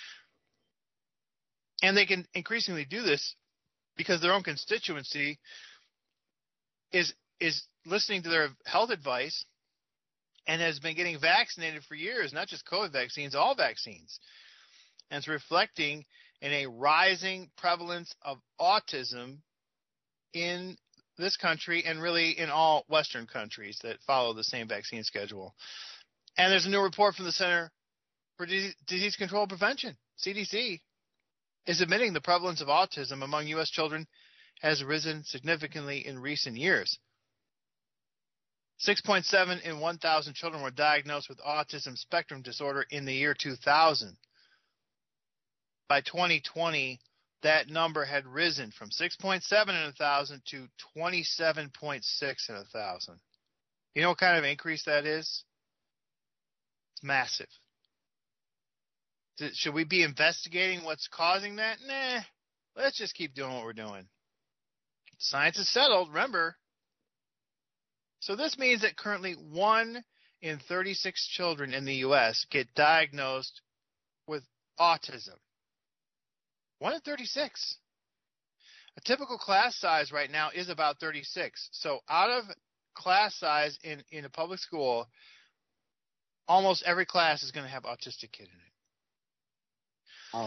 And they can increasingly do this because their own constituency is is listening to their health advice and has been getting vaccinated for years, not just COVID vaccines, all vaccines. And it's reflecting in a rising prevalence of autism in this country and really in all Western countries that follow the same vaccine schedule. And there's a new report from the Center for Disease Control and Prevention, C D C, is admitting the prevalence of autism among U S children has risen significantly in recent years. six point seven in one thousand children were diagnosed with autism spectrum disorder in the year two thousand. By twenty twenty, that number had risen from six point seven in one thousand to twenty-seven point six in one thousand. You know what kind of increase that is? It's massive. Should we be investigating what's causing that? Nah. Let's just keep doing what we're doing. Science is settled, remember. So this means that currently one in thirty-six children in the U S get diagnosed with autism. one in thirty-six. A typical class size right now is about thirty-six. So out of class size in, in a public school, almost every class is going to have an autistic kid in it. Oh.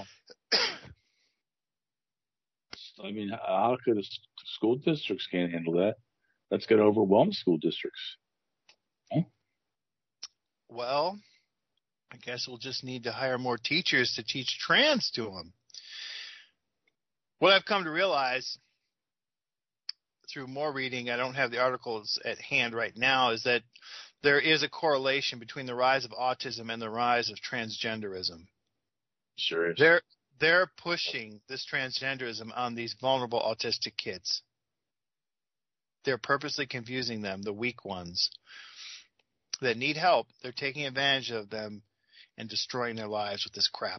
I mean, how could a school districts can't handle that? That's going to overwhelm school districts. Huh? Well, I guess we'll just need to hire more teachers to teach trans to them. What I've come to realize through more reading, I don't have the articles at hand right now, is that there is a correlation between the rise of autism and the rise of transgenderism. Sure is. They're, they're pushing this transgenderism on these vulnerable autistic kids. They're purposely confusing them, the weak ones that need help. They're taking advantage of them and destroying their lives with this crap.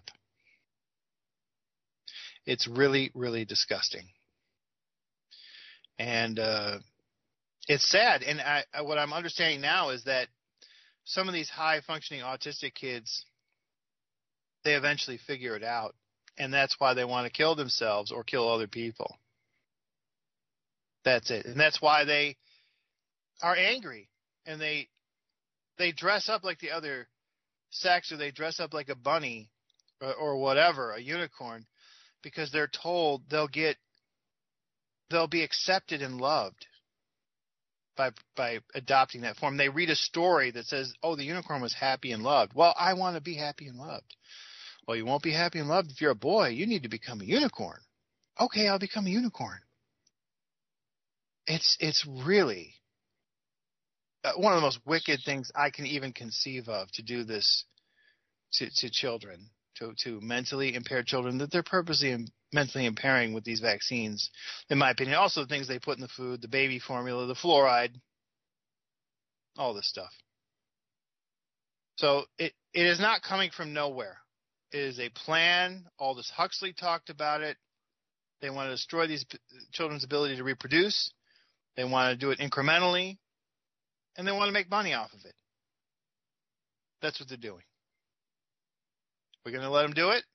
It's really, really disgusting. And uh, it's sad. And I, I, what I'm understanding now is that some of these high-functioning autistic kids, they eventually figure it out. And that's why they want to kill themselves or kill other people. That's it. And that's why they are angry. And they they dress up like the other sex, or they dress up like a bunny or, or whatever, a unicorn, because they're told they'll get they'll be accepted and loved by by adopting that form. They read a story that says, oh, the unicorn was happy and loved. Well, I want to be happy and loved. Well, you won't be happy and loved if you're a boy. You need to become a unicorn. Okay, I'll become a unicorn. It's it's really uh, one of the most wicked things I can even conceive of, to do this to, to children, to, to mentally impaired children that they're purposely and mentally impairing with these vaccines, in my opinion. Also the things they put in the food, the baby formula, the fluoride, all this stuff. So it, it is not coming from nowhere. It is a plan. Aldous Huxley talked about it. They want to destroy these p- children's ability to reproduce. They want to do it incrementally, and they want to make money off of it. That's what they're doing. We're going to let them do it?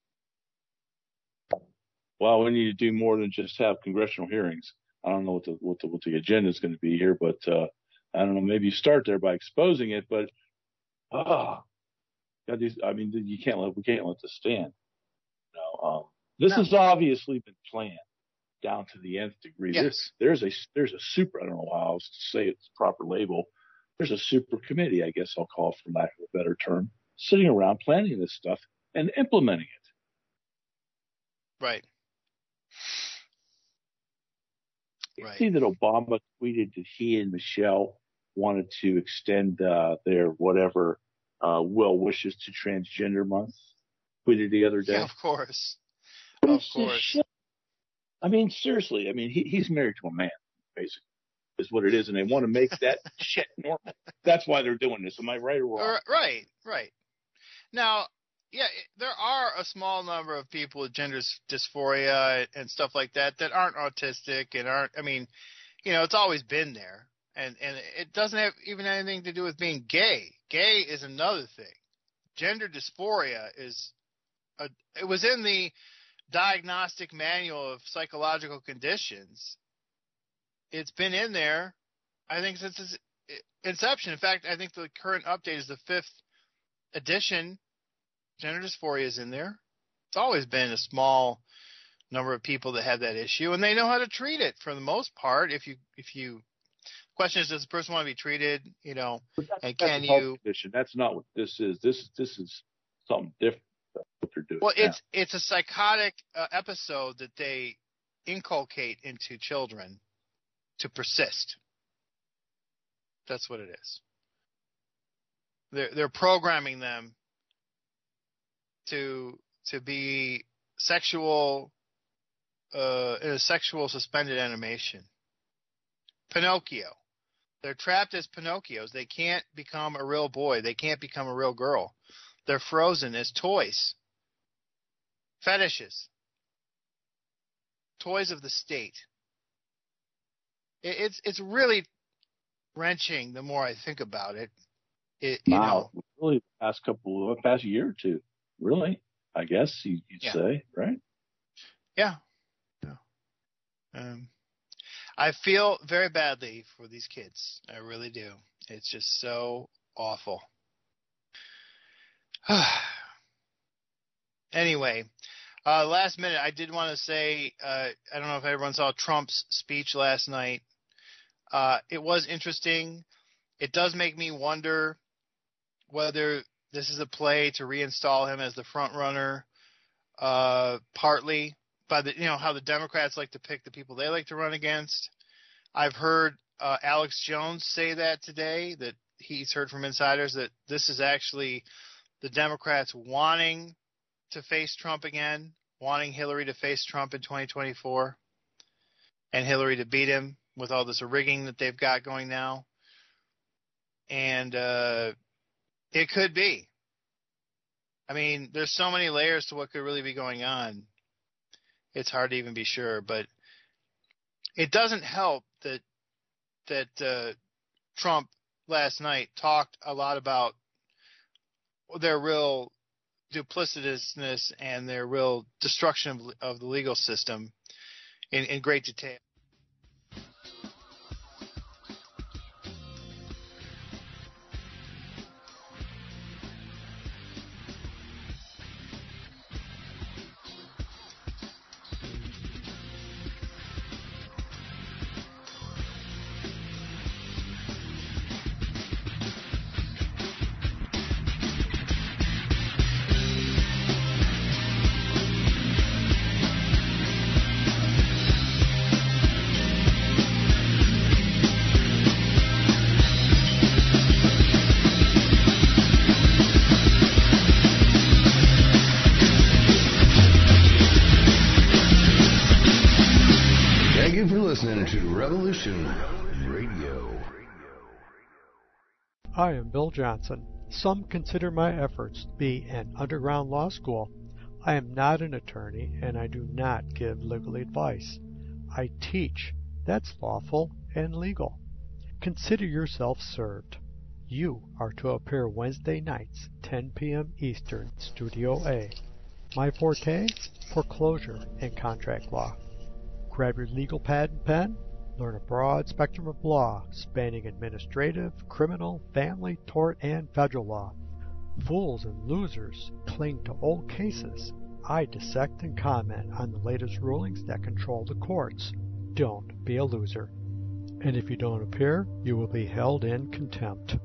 Well, we need to do more than just have congressional hearings. I don't know what the what the, what the agenda is going to be here, but uh, I don't know. Maybe you start there by exposing it, but ah, God, these, I mean, you can't let we can't let this stand. No, um, this no. has obviously been planned down to the nth degree. Yes. There's, there's a there's a super. I don't know how else to say its proper label. There's a super committee, I guess I'll call it, for lack of a better term, sitting around planning this stuff and implementing it. Right. You right. see that Obama tweeted that he and Michelle wanted to extend uh, their whatever uh, well wishes to Transgender Month. Tweeted the other day. Yeah, of course. What of is course. This shit? I mean, seriously. I mean, he, he's married to a man, basically, is what it is, and they want to make that shit normal. That's why they're doing this. Am I right or wrong? Right, right. Now, yeah, there are a small number of people with gender dysphoria and stuff like that that aren't autistic and aren't, I mean, you know, it's always been there. And, and it doesn't have even anything to do with being gay. Gay is another thing. Gender dysphoria is, a, it was in the Diagnostic Manual of Psychological Conditions. It's been in there, I think, since its inception. In fact, I think the current update is the fifth edition. Gender dysphoria is in there. It's always been a small number of people that have that issue, and they know how to treat it for the most part. If you, if you, question is, does the person want to be treated? You know, that's, and that's can a health you? Condition. That's not what this is. This this is something different. they're doing. Well, now. it's it's a psychotic uh, episode that they inculcate into children to persist. That's what it is. They're they're programming them to to be sexual uh, in a sexual suspended animation. Pinocchio. They're trapped as Pinocchios. They can't become a real boy. They can't become a real girl. They're frozen as toys. Fetishes. Toys of the state. It, it's it's really wrenching the more I think about it. It you wow. know, Really, the past couple, the past year or two, really, I guess you'd Yeah. say, right? Yeah. Yeah. Um, I feel very badly for these kids. I really do. It's just so awful. Anyway, uh, last minute, I did want to say, uh, I don't know if everyone saw Trump's speech last night. Uh, it was interesting. It does make me wonder whether this is a play to reinstall him as the front runner, uh, partly by the, you know, how the Democrats like to pick the people they like to run against. I've heard uh, Alex Jones say that today, that he's heard from insiders that this is actually the Democrats wanting to face Trump again, wanting Hillary to face Trump in twenty twenty-four, and Hillary to beat him with all this rigging that they've got going now. And uh, it could be. I mean, there's so many layers to what could really be going on. It's hard to even be sure, but it doesn't help that that uh, Trump last night talked a lot about their real duplicitousness and their real destruction of, of the legal system in, in great detail. Thank you for listening to Revolution Radio. I am Bill Johnson. Some consider my efforts to be an underground law school. I am not an attorney, and I do not give legal advice. I teach. That's lawful and legal. Consider yourself served. You are to appear Wednesday nights, ten p.m. Eastern, Studio A. My forte? Foreclosure and contract law. Grab your legal pad and pen. Learn a broad spectrum of law spanning administrative, criminal, family, tort, and federal law. Fools and losers cling to old cases. I dissect and comment on the latest rulings that control the courts. Don't be a loser. And if you don't appear, you will be held in contempt.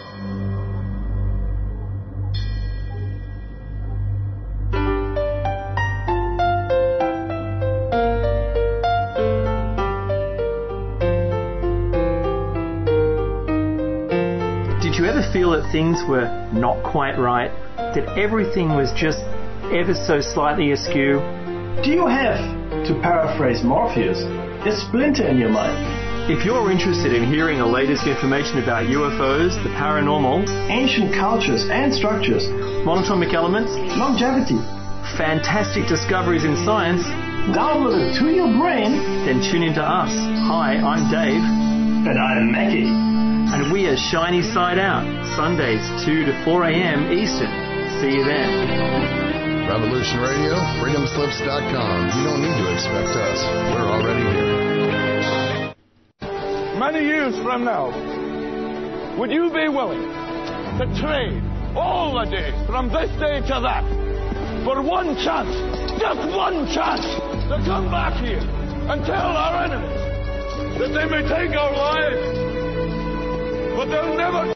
Did you ever feel that things were not quite right? That everything was just ever so slightly askew? Do you have, to paraphrase Morpheus, a splinter in your mind? If you're interested in hearing the latest information about U F Os, the paranormal, ancient cultures and structures, monatomic elements, longevity, fantastic discoveries in science, download it to your brain, then tune into us. Hi, I'm Dave. And I'm Mackie. And we are Shiny Side Out, Sundays two to four a.m. Eastern. See you then. Revolution Radio, freedom slips dot com. You don't need to expect us. We're already here. Many years from now, would you be willing to trade all the days from this day to that for one chance, just one chance, to come back here and tell our enemies that they may take our lives, but they'll never